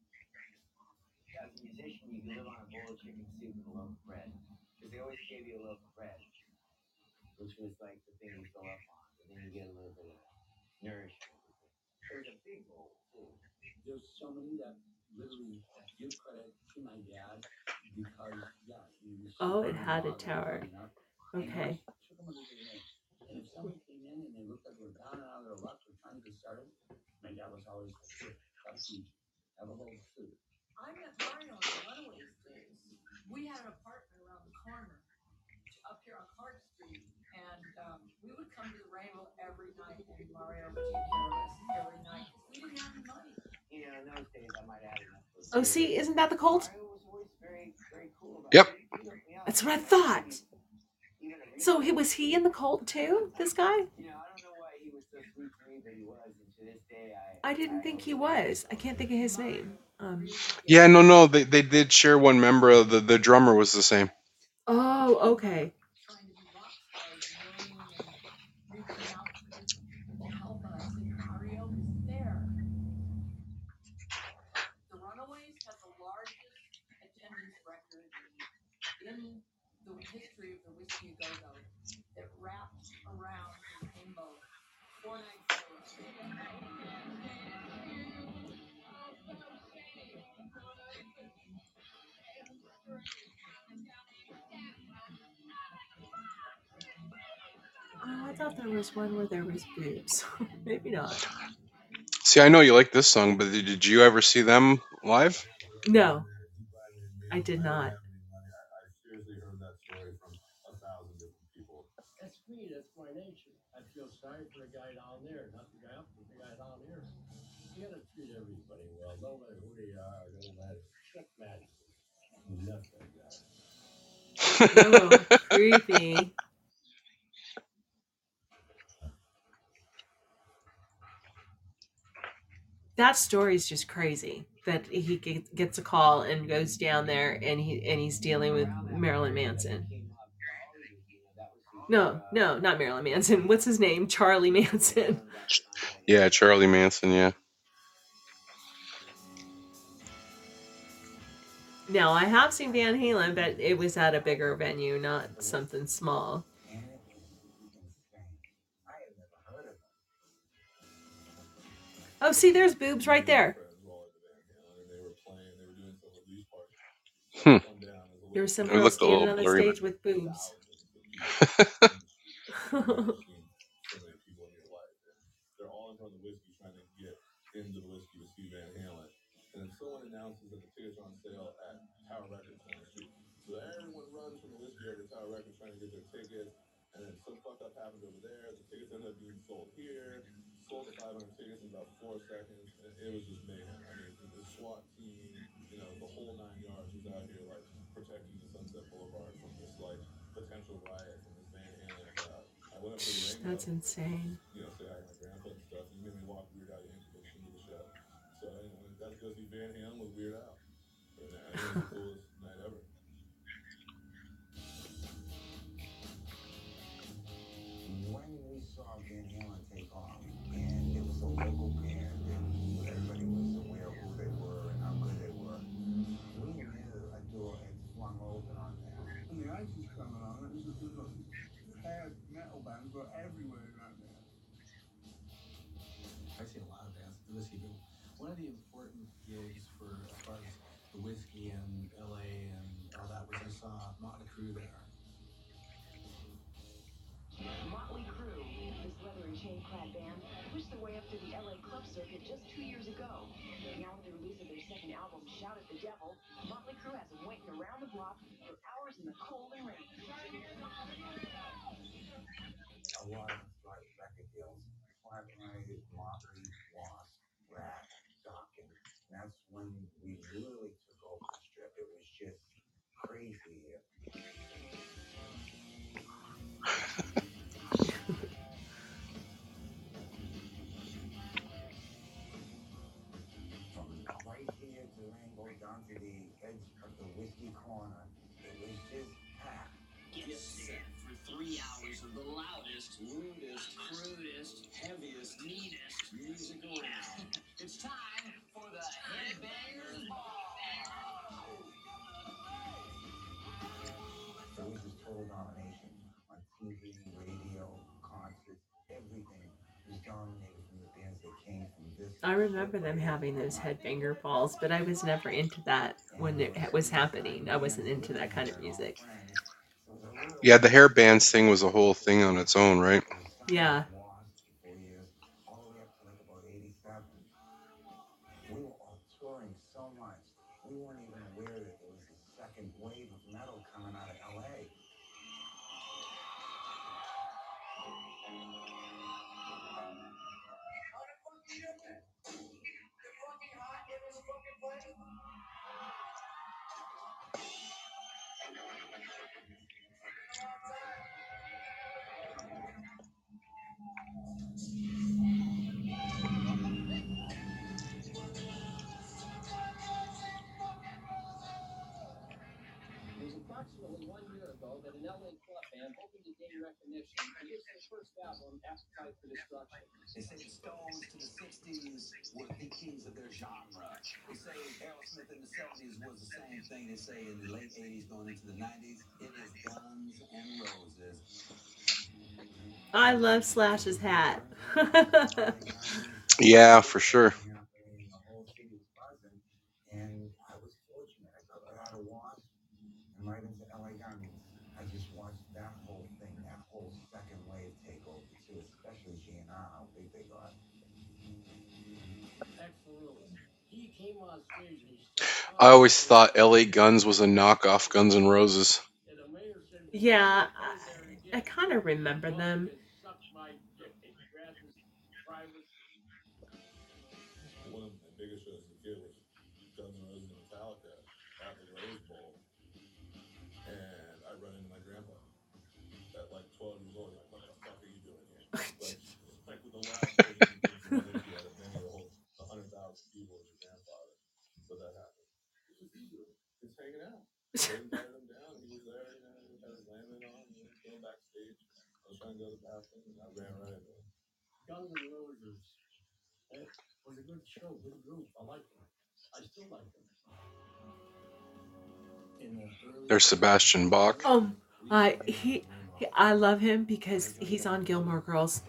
As a musician, you can live on a bowl of chicken soup and a loaf of bread. Because they always gave you a loaf of bread, which was like the thing you fill up on. And then you get a little bit of nourishment. There's a big bowl, too. There's so many that literally give credit to my dad because, yeah, he was. Oh, it had a tower. Okay. And if somebody came in and they looked like they were down and out of their luck or trying to get started, my dad was always like, have a bowl of soup. I met Mario on the Runaways days. We had an apartment around the corner up here on Clark Street, and um, we would come to the Rainbow every night, and Mario would take care of us every night. We in those days, I might add enough for Oh, see, isn't that the Colt? Mario was always very, very cool about Yep. it. He hooked me up. That's what I thought. Even a So he recent- was he in the Colt too? This guy? You know, I don't know why he was so sweet to me, but he was, and to this day, I. I didn't think he was. I can't think of his name. Um. Yeah, no, no, they they did share one member. Of the the drummer was the same. Oh, okay. trying to be rock stars, you know, and reaching out to, to help us. And Mario was there. The Runaways had the largest attendance record in the history of the Whiskey A Go Go that wrapped around the rainbow four nights in a row. Oh, I thought there was one where there was boobs. Maybe not. See, I know you like this song, but did, did you ever see them live? No, I did not. I seriously heard that story from a thousand different people. That's me. That's my nature. I feel sorry for the guy down there, not the guy up, but the guy down here. You gotta treat everybody well, no matter who they are, no matter. Chuck Madison, nuts that guy. Oh, creepy. That story is just crazy. That he get- gets a call and goes down there, and he and he's dealing with Marilyn Manson. No, no, not Marilyn Manson. What's his name? Charlie Manson. Yeah, Charlie Manson. Yeah. Now I have seen Van Halen, but it was at a bigger venue, not something small. And it is insane. I had never heard of it. Oh, see, there's boobs right there. Hmm. There was some It girl looked a standing little on the blurry. stage with boobs. So many people in your life. And they're all in front of the whiskey trying to get into the whiskey to see Van Halen. And then someone announces that the tickets are on sale at Tower Records down the street. So everyone runs from the whiskey over to Tower Records trying to get their tickets. And then some fuck up happens over there. The tickets end up being sold here. Sold to five hundred tickets in about four seconds. And it was just mayhem. I mean, the SWAT team, you know, the whole nine yards was out here like protecting the Sunset Boulevard from this like potential riot from this Van Halen crowd. I went up to the ring. That's insane. You know, say hi to my grandpa and stuff. You made me walk Weird Al Yankovic into the show. So, you know, got to go see Van Halen with Weird Al. And I think it was the coolest night ever. When we saw Van Halen take off, and it was a local band, and everybody was aware of who they were and how good they were, we knew a door had swung open on them. When the ice was coming on, it was a good look. Had metal bands were everywhere around there. I've seen a lot of bands at the Whiskey, but one of the important gigs for as far as the Whiskey and L A and all that was I saw Motley Crue there. Motley Crue, this leather and chain clad band, pushed their way up to the L A club circuit just two years ago. Now with the release of their second album, Shout at the Devil, Motley Crue has them waiting around the block for hours in the cold and rain. A lot of like record deals, Flatline, Motley, Wasp, Rat, Dokken. That's when we really took over the strip. It was just crazy here. From right here to Rainbow down to the edge of the Whiskey Corner, it was just packed. Get set for three hours of the loudest, rudest, crudest, heaviest, neatest music around. It's time for the Headbangers Ball. So it was just total domination on T V, radio, concerts, everything was dominated from the bands that came from this. I remember them having those headbanger balls, but I was never into that when it was happening. I wasn't into that kind of music. Yeah, the hair bands thing was a whole thing on its own, right? Yeah. Four years, all the way up to like about eighty-seven. We were all touring so much, we weren't even aware that there was a second wave of metal coming out of L A. an L A club band hoping to gain recognition and this is their first album, Appetite for Destruction. They say the Stones to the sixties were the kings of their genre. They say Aerosmith in the seventies was the same thing. They say in the late eighties going into the nineties, it is Guns N' Roses. I love Slash's hat. Yeah, for sure. The whole city was buzzing, and I was fortunate. I got out of Wasp and right into L A Guns. I just watched that whole thing, that whole second wave take over too, especially G N R, how big they got. Absolutely. He came on stage and he I always thought L A Guns was a knockoff Guns N' Roses. Yeah, I, I kind of remember them. One of my biggest shows as a kid was Guns N' Roses and Metallica at the Rose Bowl, and I run into my grandpa at like twelve years old. Like, what the fuck are you doing here? Like, like with the last thing you think you had a venue to hold a hundred thousand people with your grandfather, but that happened. Just hanging out. They invited him down. He was there, you know, he had his landing on, he was going backstage. I was trying to go to the bathroom, and I ran right into him. Guns N' Roses. It was a good show, good group. I like them. I still like them. In the early There's Sebastian Bach. Oh, I he, he I love him because he's on Gilmore Girls.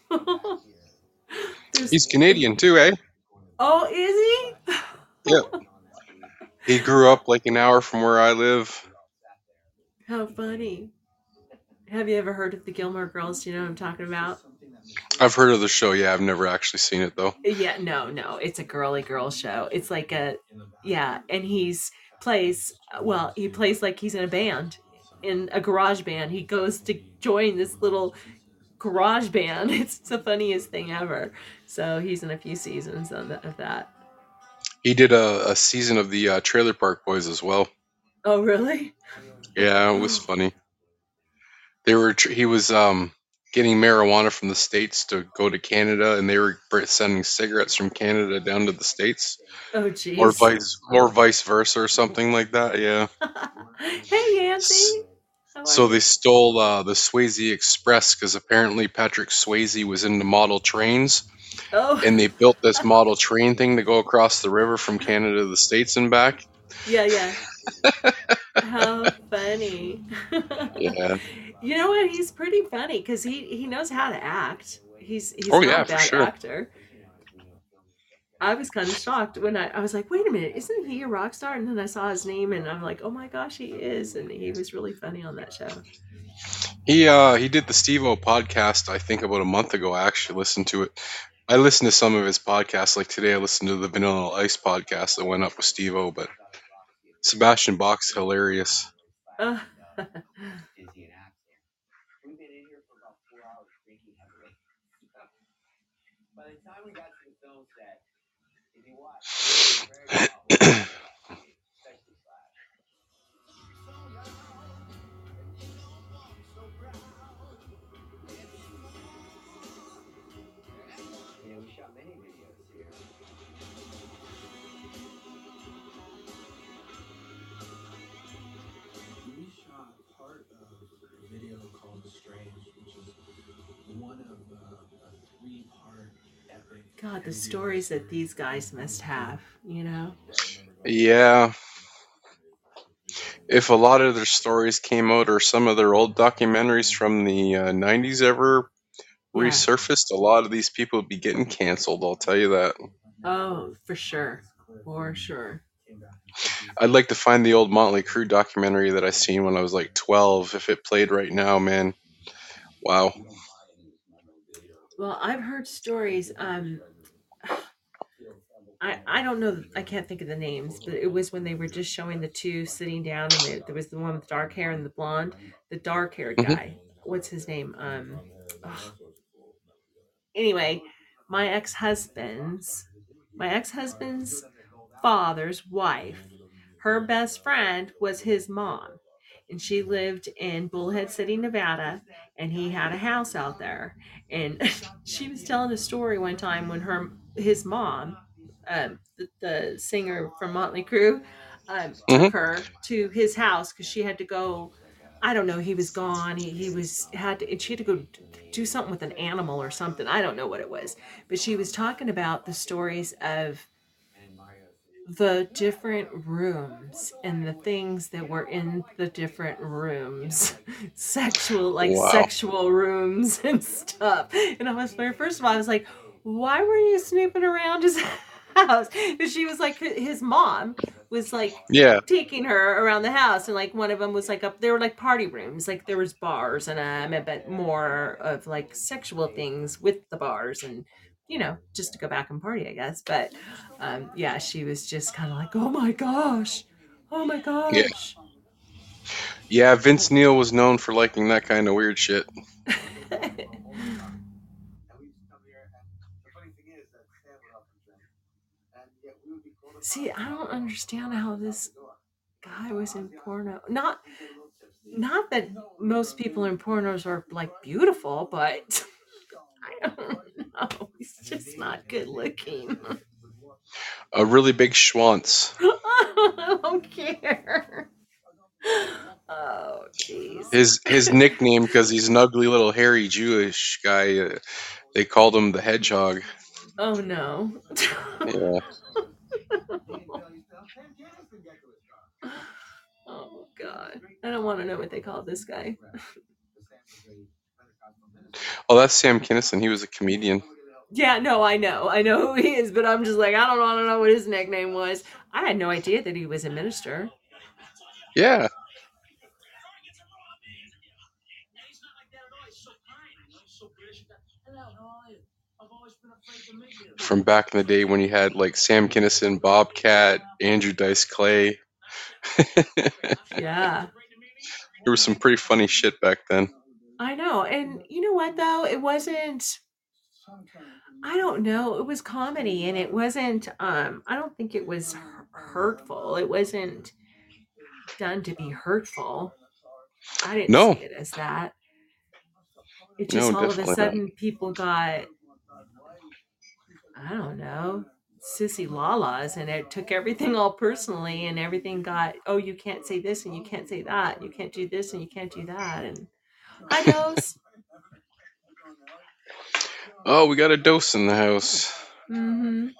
He's Canadian too, eh? Oh, is he? Yep. He grew up like an hour from where I live. How funny. Have you ever heard of the Gilmore Girls? Do you know what I'm talking about? I've heard of the show, yeah. I've never actually seen it, though. Yeah, no, no. It's a girly girl show. It's like a, yeah, and he's plays, well, he plays like he's in a band, in a garage band. He goes to join this little garage band. It's the funniest thing ever. So he's in a few seasons of that. He did a, a season of the uh, Trailer Park Boys as well. Oh, really? Yeah, it was funny. They were he was um, getting marijuana from the States to go to Canada, and they were sending cigarettes from Canada down to the States. Oh, geez. Or vice, or vice versa, or something like that. Yeah. Hey, Yancy. So they stole uh, the Swayze Express because apparently Patrick Swayze was into model trains. Oh. And they built this model train thing to go across the river from Canada to the States and back. Yeah, yeah. How funny. Yeah. You know what? He's pretty funny because he, he knows how to act. He's he's oh, not yeah, a bad for sure. actor. I was kind of shocked when I, I was like, wait a minute, isn't he a rock star? And then I saw his name and I'm like, oh my gosh, he is. And he was really funny on that show. He uh he did the Steve-O podcast, I think, about a month ago. I actually listened to it. I listened to some of his podcasts. Like today, I listened to the Vanilla Ice podcast that went up with Steve-O, but Sebastian Bach's hilarious. Uh. We've been in here for about four hours drinking heavily. By the time we got to the film set, if you watch, very well, especially Slash. Yeah, we shot many videos here. We shot part of a video called Strange, which is one of uh, a three-part epic. God, the stories that these guys must have, you know? Yeah. If a lot of their stories came out or some of their old documentaries from the uh, nineties ever Yeah. resurfaced, a lot of these people would be getting canceled, I'll tell you that. Oh, for sure. For sure. I'd like to find the old Motley Crue documentary that I seen when I was like twelve. If it played right now, man. Wow. Well, I've heard stories. Um, I, I don't know. I can't think of the names, but it was when they were just showing the two sitting down, and they, there was the one with dark hair and the blonde, the dark haired Mhm. guy. What's his name? Um, ugh. Anyway, my ex husband's my ex husband's father's wife, her best friend was his mom, and she lived in Bullhead City, Nevada, and he had a house out there. And she was telling a story one time when her his mom, um, the, the singer from Motley Crue, um, took Mhm. her to his house because she had to go I don't know, he was gone. He he was had to, and she had to go do something with an animal or something. I don't know what it was, but she was talking about the stories of the different rooms and the things that were in the different rooms, sexual like Wow. sexual rooms and stuff. And I was like, first of all, I was like, why were you snooping around his house? Because she was like, his mom was like Yeah. taking her around the house, and like one of them was like up. They were like party rooms, like there was bars and um, but more of like sexual things with the bars and. You know, just to go back and party, I guess. But um, yeah, she was just kind of like, oh my gosh, oh my Yeah. gosh. Yeah, Vince Neil was known for liking that kind of weird shit. See, I don't understand how this guy was in porno. Not, not that most people in pornos are like beautiful, but I don't know. He's just not good looking. A really big schwanz. I don't care. Oh, jeez. His his nickname, because he's an ugly little hairy Jewish guy, uh, they called him the Hedgehog. Oh no. Yeah. Oh god. I don't want to know what they call this guy. Oh, that's Sam Kinison. He was a comedian. Yeah, no, I know. I know who he is, but I'm just like, I don't want to know what his nickname was. I had no idea that he was a minister. Yeah. From back in the day when you had like Sam Kinison, Bobcat, Andrew Dice Clay. Yeah. There was some pretty funny shit back then. I know. And you know what, though? It wasn't, I don't know. It was comedy, and it wasn't, um, I don't think it was hu- hurtful. It wasn't done to be hurtful. I didn't No. see it as that. It No, just all of a definitely not. sudden people got, I don't know, sissy lalas, and it took everything all personally, and everything got, oh, you can't say this and you can't say that. You can't do this and you can't do that. And hi, Dose. Oh, we got a dose in the house. Mm-hmm.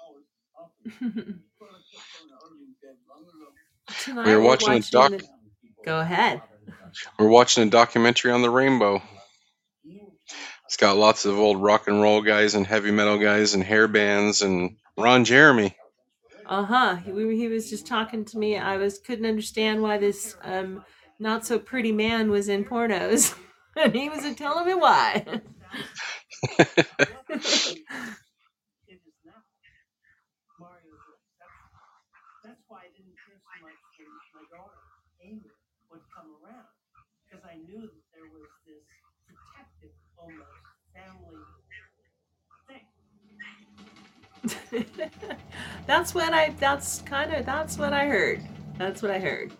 We Tonight were we're watching a watching doc. the, go ahead. We're watching a documentary on the Rainbow. It's got lots of old rock and roll guys and heavy metal guys and hair bands and Ron Jeremy. Uh-huh. He, we- he was just talking to me. I was couldn't understand why this um not so pretty man was in pornos. And he was telling me why. That's why I didn't care so much when my daughter, Amy, would come around. Because I knew that there was this protective, almost family thing. That's what I that's kind of that's what I heard. That's what I heard.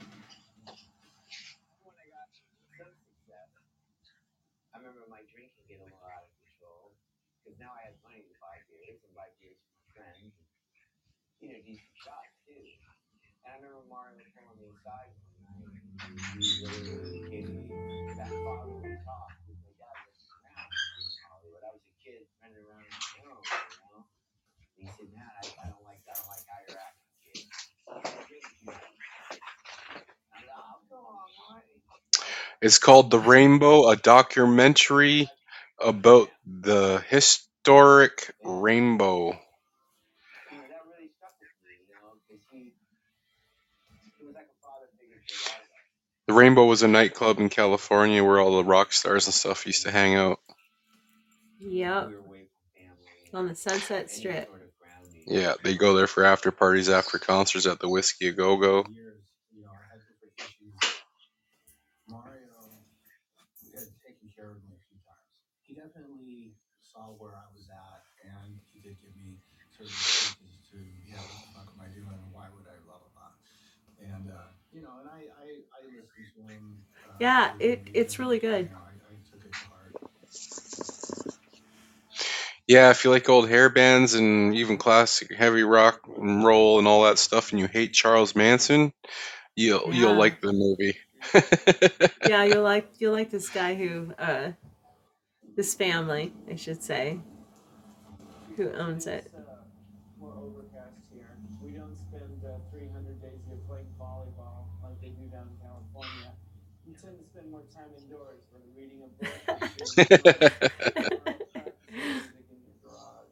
I remember my drinking getting a little out of control because now I had money to buy beers and buy beers for my friends. And, you know, decent shots too. And I remember Mario pulling me aside one night. He was literally giving me that fatherly talk because my dad wasn't around in Hollywood. I was a kid running around on my own, you know. And he said, "Man, I, I don't like I don't like how you're acting, kid. Drink too much." I said, "Oh, go on, Marty." It's called The Rainbow, a documentary about the historic rainbow. You know, that really stuck with me, you know, because he, he was like a father figure to a lot of us. The Rainbow was a nightclub in California where all the rock stars and stuff used to hang out. Yep. On the Sunset Strip. Yeah, they go there for after parties after concerts at the Whiskey A Go Go. You know, I had different issues. Mario had taken care of me a few times. He definitely saw where I was at, and he did give me certain excuses to, yeah, what the fuck am I doing, and why would I, blah, blah, blah. And, uh, you know, and I, I, I listened to him. Uh, Yeah, it it's really good. you know, I, I took it to heart. Yeah, if you like old hair bands and even classic heavy rock and roll and all that stuff, and you hate Charles Manson, you'll you'll Yeah. like the movie. Yeah, you'll like you'll like this guy who uh this family, I should say, who owns it. It's uh, more overcast here. We don't spend uh, three hundred days here playing volleyball like they do down in California. We tend to spend more time indoors, whether reading a book or doing or practicing music in your garage.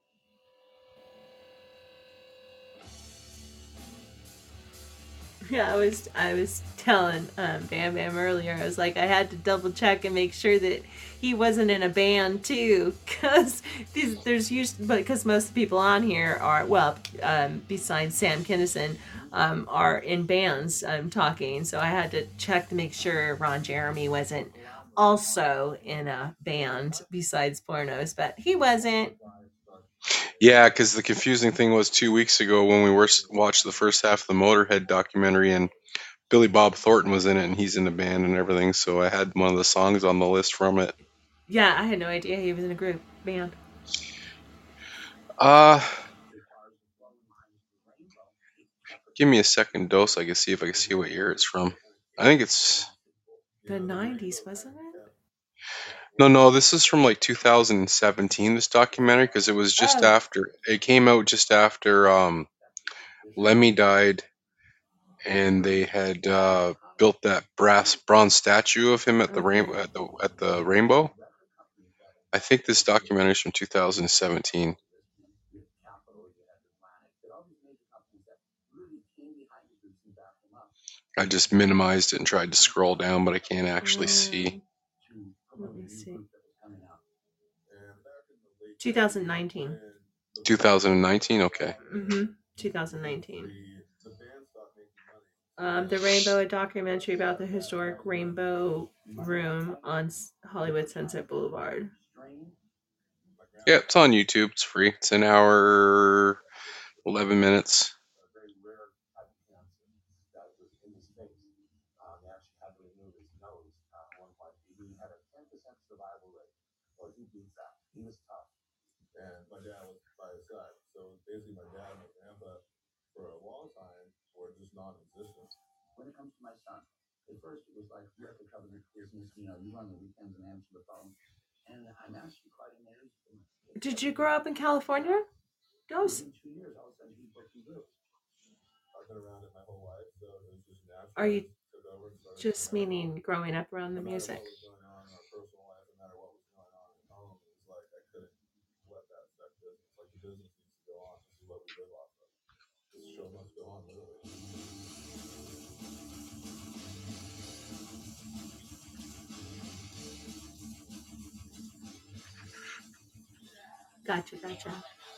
Yeah, I was I was telling um, Bam Bam earlier. I was like, I had to double check and make sure that he wasn't in a band too, because these there's usually because most of the people on here are well, um, besides Sam Kinison, um, are in bands. I'm talking, so I had to check to make sure Ron Jeremy wasn't also in a band besides Pornos, but he wasn't. Yeah, because the confusing thing was two weeks ago when we were watched the first half of the Motorhead documentary, and Billy Bob Thornton was in it, and he's in the band and everything. So I had one of the songs on the list from it. Yeah, I had no idea he was in a group band. Uh give me a second dose. I can see if I can see what year it's from. I think it's the nineties, wasn't it? No, no, this is from like two thousand seventeen. This documentary, because it was just Oh. after it came out, just after um, Lemmy died, and they had uh, built that brass bronze statue of him at the Okay. rain at the at the Rainbow. I think this documentary is from two thousand seventeen. I just minimized it and tried to scroll down, but I can't actually see. Let me see. twenty nineteen. twenty nineteen, okay. Mm-hmm. twenty nineteen. Um, the Rainbow, a documentary about the historic Rainbow Room on S- Hollywood Sunset Boulevard. Yeah, it's on YouTube. It's free. It's an hour, eleven minutes. He was tough. And my dad was by his side. So basically, my dad and my grandpa, for a long time, were just non-existent. When it comes to my son, at first it was like you have to cover the business, you know, you run the weekends and answer the phone. And I'm actually quite amazed. Did you grow up in California? Ghost? In two years, all of a sudden he booked me groups. I've been around it my whole life, so it was just natural. Are you Took over and started just meaning growing up around the no matter music? what was going on in our personal life, no matter what was going on at home, it was like I couldn't let that affect business. Like the business needs to go on. This is what we live off of. This show must go on, literally. Gotcha, gotcha.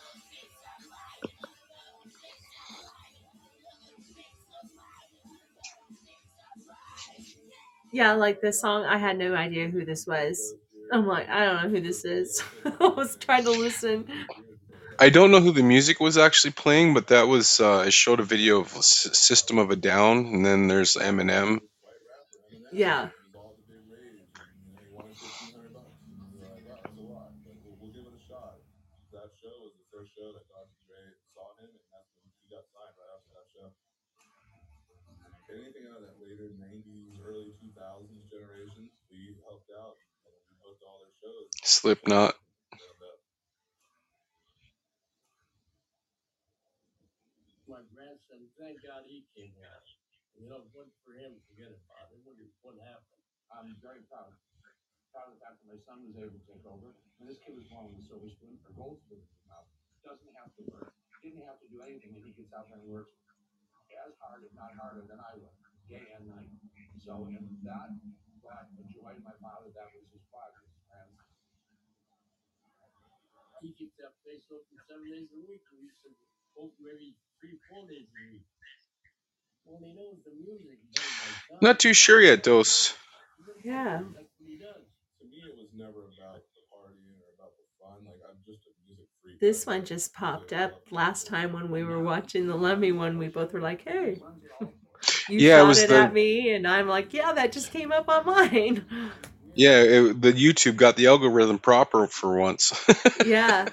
Yeah, like this song, I had no idea who this was. I'm like, I don't know who this is. I was trying to listen. I don't know who the music was actually playing, but that was uh, it showed a video of S- System of a Down, and then there's Eminem. Yeah. We'll give it a shot. That show was the first show that Doctor Dre saw him, and that's when he got signed right after that show. Anything out of that later nineties, early two thousands generation, we helped out. And we booked all their shows. Slipknot. My grandson, thank God he came out. You know, what for him, forget about it. What, what happened? I'm very proud. Proud of the fact that my son was able to take over. When this kid was born with a silver spoon or gold spoon in his mouth, doesn't have to work, didn't have to do anything, and he gets out there and works as hard, if not harder, than I would, day and night. So, and that brought a joy to my father. That was his father, his grandson. He keeps that place open seven days a week. We used to open maybe three, four days a week. Well, he knows the music better than Not too sure yet, Dose. Yeah. That's what he does. To me, it was never about the partying or about the fun. Like, I'm just a music freak. This one just popped up last time when we were watching the Lemmy one. We both were like, hey. You Yeah, it shot was it the- at me, and I'm like, yeah, that just came up on mine. Yeah, it, the YouTube got the algorithm proper for once. Yeah.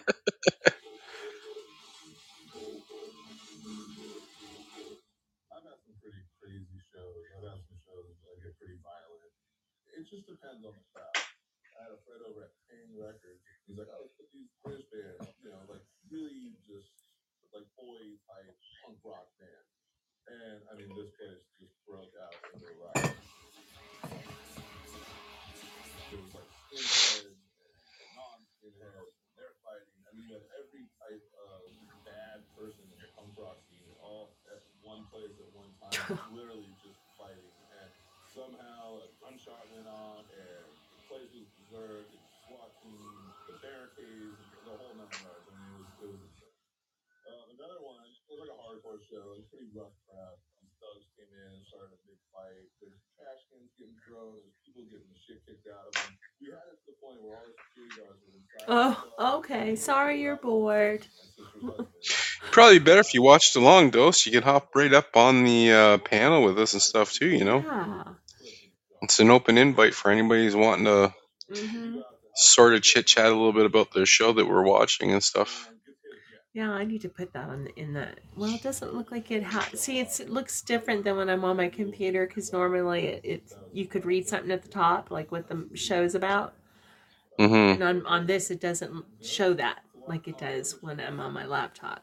I've had some pretty crazy shows. I've had some shows that I get depends on the crowd. I had a friend over at Pain Records. He's like, oh, let's put these British bands, you know, like really just like boy type punk rock band. And I mean, this place just broke out into a riot. There was like skinheads and non-skinheads. They're fighting. I mean, you had every type of bad person in the punk rock scene all at one place at one time, literally just fighting. And somehow a gunshot went off, and the place was berserk, and SWAT team, the barricades, the whole nine yards. I mean, it was it was insane. Uh, another one, it was like a hardcore show. It was a pretty rough crowd. These thugs came in and started a big fight. There's trash cans getting thrown. There's people getting the shit kicked out of them. We had it to the point where all the security guards were inside. Oh, okay. Sorry you're bored. Probably better if you watched along, Dose. You can hop right up on the uh, panel with us and stuff too, you know? Yeah. It's an open invite for anybody who's wanting to Mm-hmm. sort of chit chat a little bit about the show that we're watching and stuff. Yeah, I need to put that on in the. Well, it doesn't look like it has. See, it's, it looks different than when I'm on my computer because normally it, it you could read something at the top, like what the show's about. Mm-hmm. And on on this, it doesn't show that like it does when I'm on my laptop.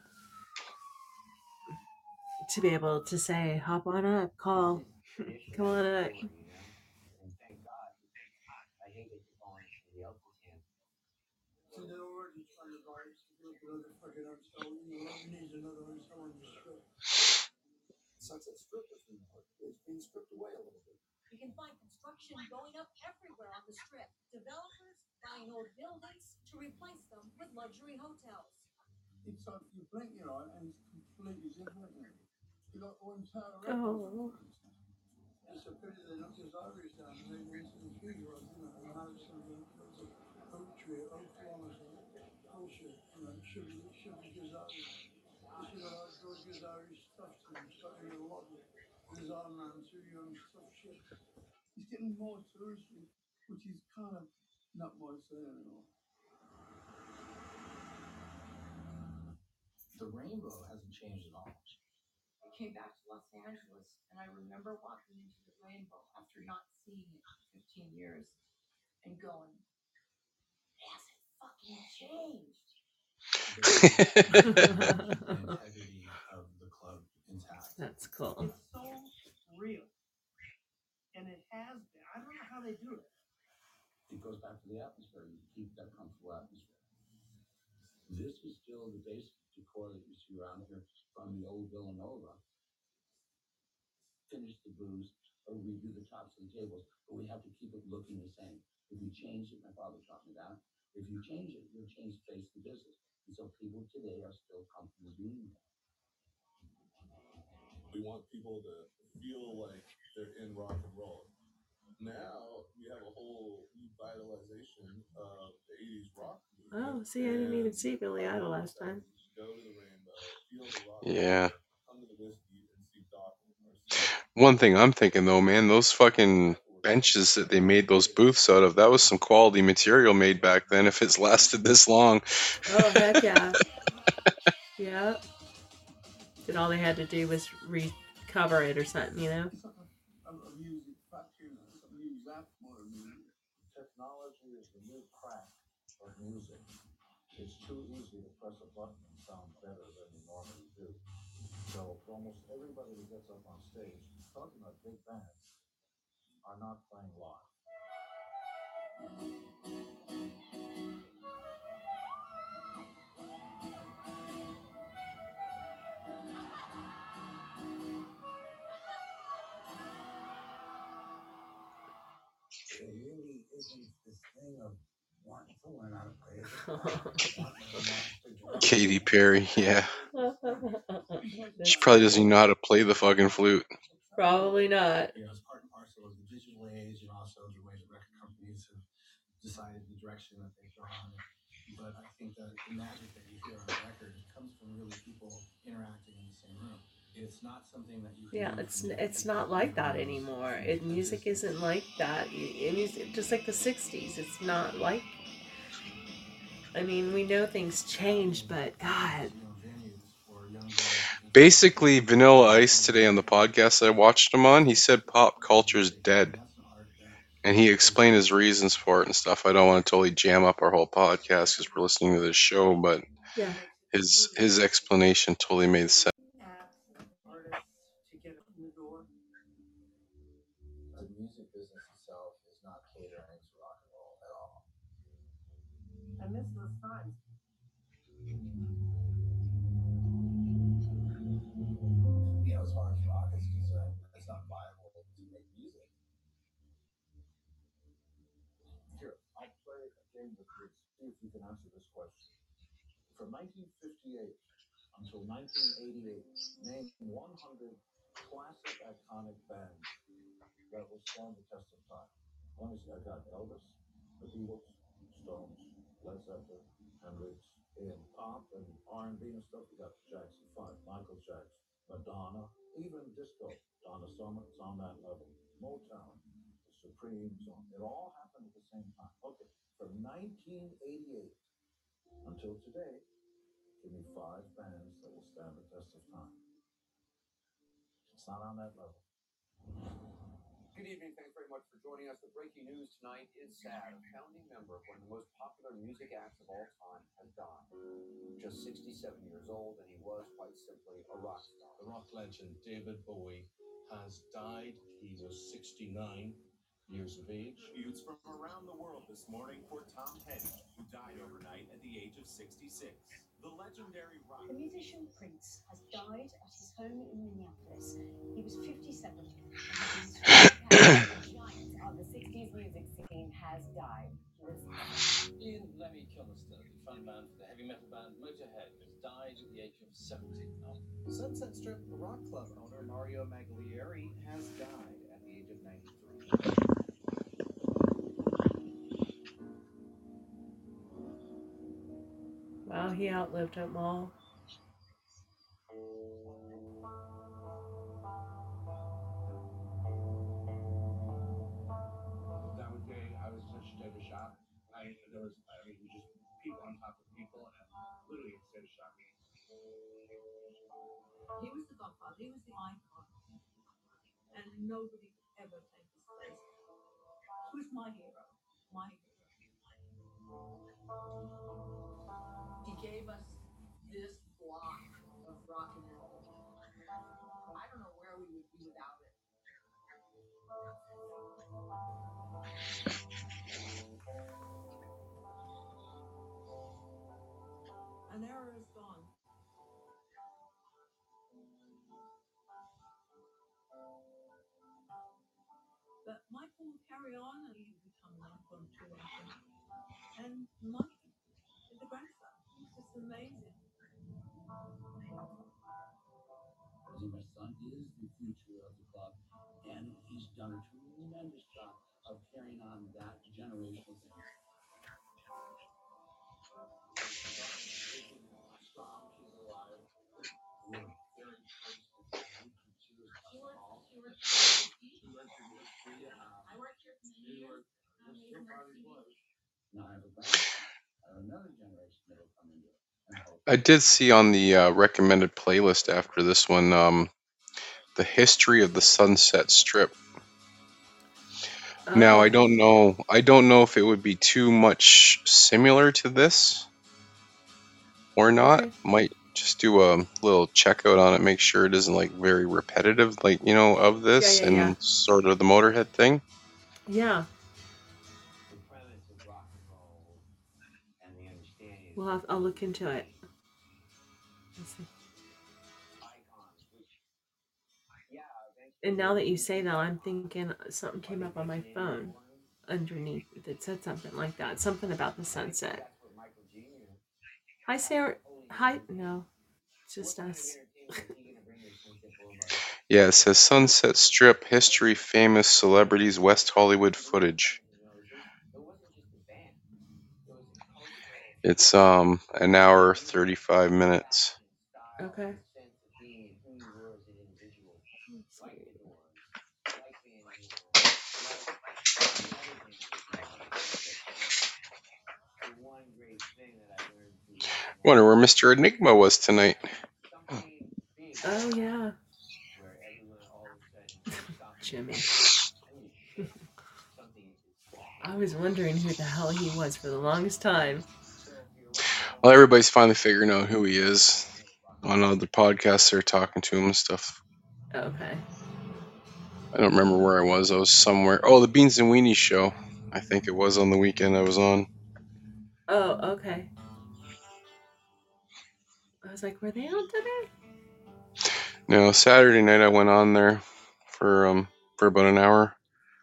To be able to say, hop on up, call, come on up. And thank God, because I hate that you're falling into somebody else's hands. So they're already trying to buy us to look at other fucking unstolen. You know, we need another unstolen strip. Sunset Strip, as we know it, is being stripped away a little bit. You can find construction going up everywhere on the strip. Developers buying old buildings to replace them with luxury hotels. It's on, you blink, you know, and it's completely different. You got one town Oh. It's a pity they don't just Irish down and make it into the tree growth, you know, and have something that's a oak tree, oak form or something. Bullshit, you know, it should be, it should be just Irish. This is what I thought just Irish stuff to them, starting to love it. This arm man too young stuff shit. He's getting more touristy, which is kind of not what I'm saying at all. The rainbow hasn't changed at all. I came back to Los Angeles and I remember walking into the rainbow after not seeing it for fifteen years and going, it hasn't fucking changed. The integrity of the club intact. That's cool. It's so real. And it has been. I don't know how they do it. It goes back to the atmosphere. You keep that comfortable atmosphere. This is still the basic decor that you see around here from the old Villanova. Finish the booze or redo the tops of the tables, but we have to keep it looking the same. If you change it, my father taught me that. If you change it, you'll change the face of the business. And so people today are still comfortable doing that. We want people to feel like they're in rock and roll. Now we have a whole revitalization of the eighties rock movement. Oh, see, I didn't even see Billy Idol last time. Go to the rainbow, feel the rock. Yeah. Come to the whiskey and see Doc. One thing I'm thinking though, man, those fucking benches that they made those booths out of, that was some quality material made back then if it's lasted this long. Oh, heck yeah. Yeah. And all they had to do was recover it or something, you know? Of, of music, fact, you know, some use that more than music. Technology is the new crack of music. It's too easy to press a button and sound better than you normally do. So almost everybody who gets up on stage, talking about big bands, are not playing live. There really isn't this thing of wanting to learn how to play it. Katy Perry, yeah. She probably doesn't even know how to play the fucking flute. Probably not. You know, it's part and parcel of the digital age and also the way the record companies have decided the direction that they've gone. But I think that the magic that you hear on the record comes from really people interacting in the same room. It's not something that you can Yeah, do it's from it's not like that anymore. It music isn't like that. It is just like the sixties. It's not like. I mean, we know things change, but God. Basically, Vanilla Ice today on the podcast I watched him on, he said pop culture's dead. And he explained his reasons for it and stuff. I don't want to totally jam up our whole podcast because we're listening to this show, but Yeah. his his explanation totally made sense. Acts and artists to get in the door. The music business itself is not catering to rock and roll at all. I miss those times. You know, as far as rock is concerned, it's not viable to make music. Here, I'll play a game with you. See if you can answer this question. From nineteen fifty-eight until nineteen eighty-eight, name one hundred classic iconic bands that will stand the test of time. One is I got Elvis, the Beatles, Stones, Led Zeppelin, Hendrix. In pop and R and B and stuff, we got Jackson Five, Michael Jackson, Madonna, even disco. Donna Summer, it's on that level. Motown, the Supremes, it all happened at the same time. Okay, from nineteen eighty-eight until today, give me five bands that will stand the test of time. It's not on that level. Good evening. Thanks very much for joining us. The breaking news tonight is sad. A founding member of one of the most popular music acts of all time has died. Just sixty-seven years old, and he was quite simply a rock star. The rock legend David Bowie has died. He was sixty-nine years of age. Tributes from around the world this morning for Tom Petty, who died overnight at the age of sixty-six. The legendary rock. The musician Prince has died at his home in Minneapolis. He was fifty-seven. The giant of the sixties music scene has died. Ian Lemmy Kilmister, the frontman for the heavy metal band Motorhead, has died at the age of seventy. Oh. Sunset Strip Rock Club owner Mario Maglieri has died at the age of ninety-three. Wow, he outlived them all. That was day I was such a type of shock. I there was I mean just people on top of people and literally it's such a shock. He was the godfather, he was the icon. And nobody could ever take his place. He was my hero. My hero. He gave us this block of rock and roll. I don't know where we would be without it. An era is gone. But Michael will carry on and he's become an icon too, I think. And Mike is the grandson. He's just amazing. My son is the future of the club, and he's done a tremendous job of carrying on that generational thing. I worked here for many years. Now I have a brand, I have another generation that will come into it. I did see on the uh, recommended playlist after this one, um, the history of the Sunset Strip. Now I Oh, don't know. I don't know if it would be too much similar to this or not. okay. Might just do a little checkout on it, make sure it isn't like very repetitive, like you know, of Yeah, this yeah, yeah. and sort of the Motorhead thing. Yeah. The premise of rock and roll and the understanding Well, I'll, I'll look into it. Let's see. icons, which, yeah, And now that you say eventually that, I'm thinking something came up on my phone underneath that said something like that. Something about the sunset. that's what Michael Junior Hi, Sarah. Hi. No, it's just What kind of us. entertainment is he going to bring to Sunset Boulevard? Yeah, it says Sunset Strip history, famous celebrities, West Hollywood footage. You know, it wasn't just a band. It was a cultural It's um an hour thirty-five minutes. style, Okay. a sense of being who you were as an individual, Let's like see. the Doors, like Van Halen, like the other things that the one great thing that I learned through rock and Wonder roll where Mister Enigma was tonight. something big Oh, happened yeah. where everyone all of a sudden stopped Jimmy. and you shift. Something I was wondering who the hell he was for the longest time. Well, everybody's finally figuring out who he is. On other podcasts, they're talking to him and stuff. Okay. I don't remember where I was. I was somewhere. Oh, the Beans and Weenies show. I think it was on the weekend I was on. Oh, okay. I was like, were they on today? No, Saturday night I went on there for um for about an hour.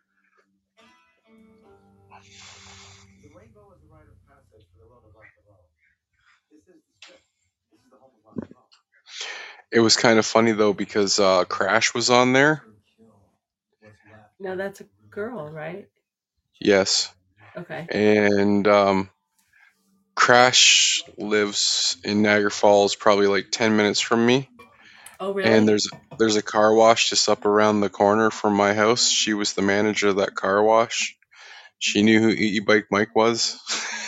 The rainbow is a rite of passage for the road of rock and roll. This is the strip. This is the home of rock and roll. It was kind of funny though because uh, Crash was on there. No, that's a girl, right? Yes. Okay. And um, Crash lives in Niagara Falls, probably like ten minutes from me. Oh, really? And there's there's a car wash just up around the corner from my house. She was the manager of that car wash. She knew who E-Bike Mike was.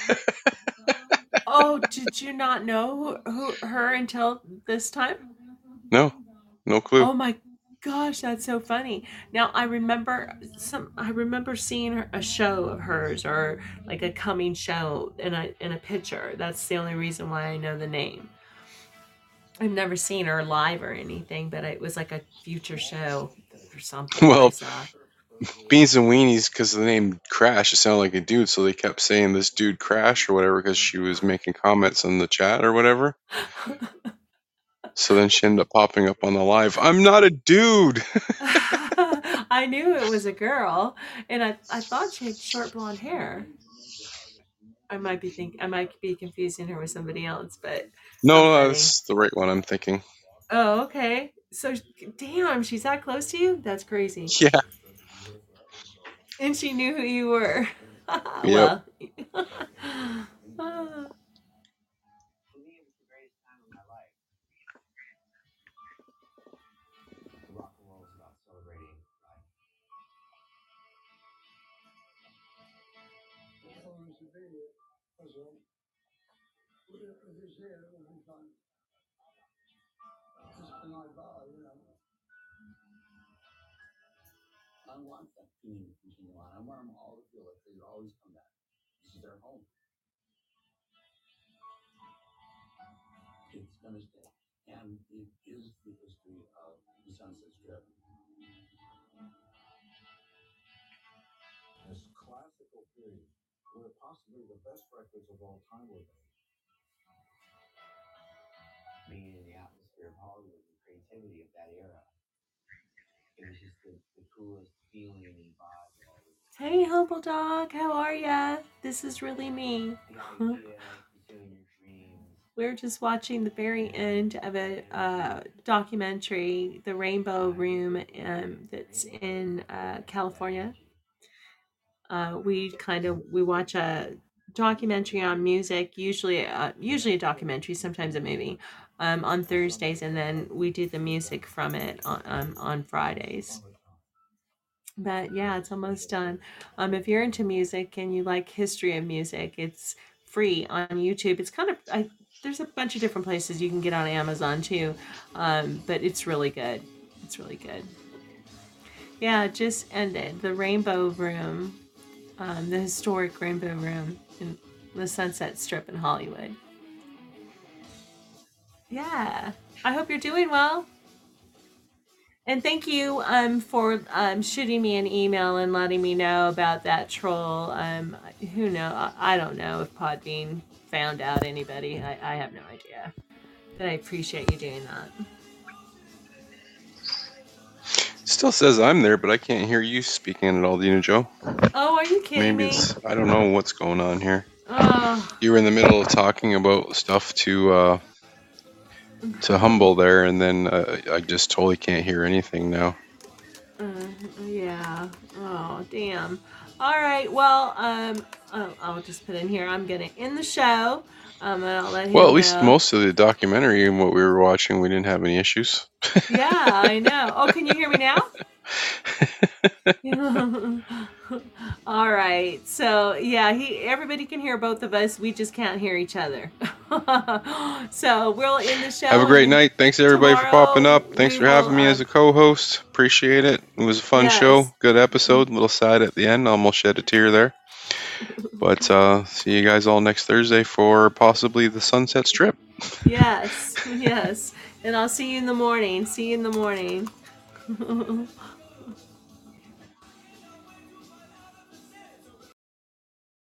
Oh, did you not know who her until this time? No, no clue. Oh my gosh, that's so funny. Now I remember some. I remember seeing her, a show of hers, or like a coming show in a in a picture. That's the only reason why I know the name. I've never seen her live or anything, but it was like a future show or something. I Well, saw. Beans and Weenies, because of the name Crash, it sounded like a dude, so they kept saying this dude Crash or whatever because she was making comments in the chat or whatever. So then she ended up popping up on the live. I'm not a dude. I knew it was a girl, and I, I thought she had short blonde hair. I might be think I might be confusing her with somebody else, but No, so no, funny. that's the right one I'm thinking. Oh, okay. So, damn, she's that close to you? That's crazy. Yeah. And she knew who you were. Yep. Well. For me, it was the greatest time of my life. Rock and roll is about celebrating life. How long has it been here? That's all. If it's here, it'll be fun. Just been like that, you know. I want that feeling to continue on. I want them all to feel like they always come back. This is their home. It's going to stay. And it is the history of the Sunset Strip. This classical period where possibly the best records of all time were made. Being in the atmosphere of Hollywood, the creativity of that era. It was just the, the coolest feeling and vibe of all this. Hey, Humble Dog, how are ya? This is really me. Huh? We're just watching the very end of a uh, documentary, The Rainbow Room, um, that's in uh, California. Uh, we kind of we watch a documentary on music, usually uh, usually a documentary, sometimes a movie, um, on Thursdays, and then we do the music from it on um, on Fridays. But yeah, it's almost done. Um, if you're into music and you like history of music, it's free on YouTube. It's kind of I, there's a bunch of different places you can get on Amazon too, um, but it's really good. It's really good. Yeah, it just ended. The Rainbow Room, um, the historic Rainbow Room in the Sunset Strip in Hollywood. Yeah, I hope you're doing well. And thank you um, for um, shooting me an email and letting me know about that troll. Um, who know? I, I don't know if Podbean found out anybody. I, I have no idea. But I appreciate you doing that. Still says I'm there, but I can't hear you speaking at all, do you know, Joe? Oh, are you kidding Maybe me? it's I don't know what's going on here. Oh, You were in the middle of talking about stuff to uh, to Humble there, and then uh, I just totally can't hear anything now. uh, yeah. Oh, damn. All right. Well, um, oh, I'll just put in here. I'm gonna end the show. Um, and I'll let him Well, at least know. most of the documentary and what we were watching, we didn't have any issues. Yeah, I know. Oh, can you hear me now? All right. So yeah, he everybody can hear both of us. We just can't hear each other. So we'll end the show. Have a great and night. Thanks everybody for popping tomorrow up. Thanks we for having will, me uh, as a co-host. Appreciate it. It was a fun Yes. show. Good episode. A little sad at the end. Almost shed a tear there. But uh, see you guys all next Thursday for possibly the Sunset Strip. Yes, yes. And I'll see you in the morning. See you in the morning.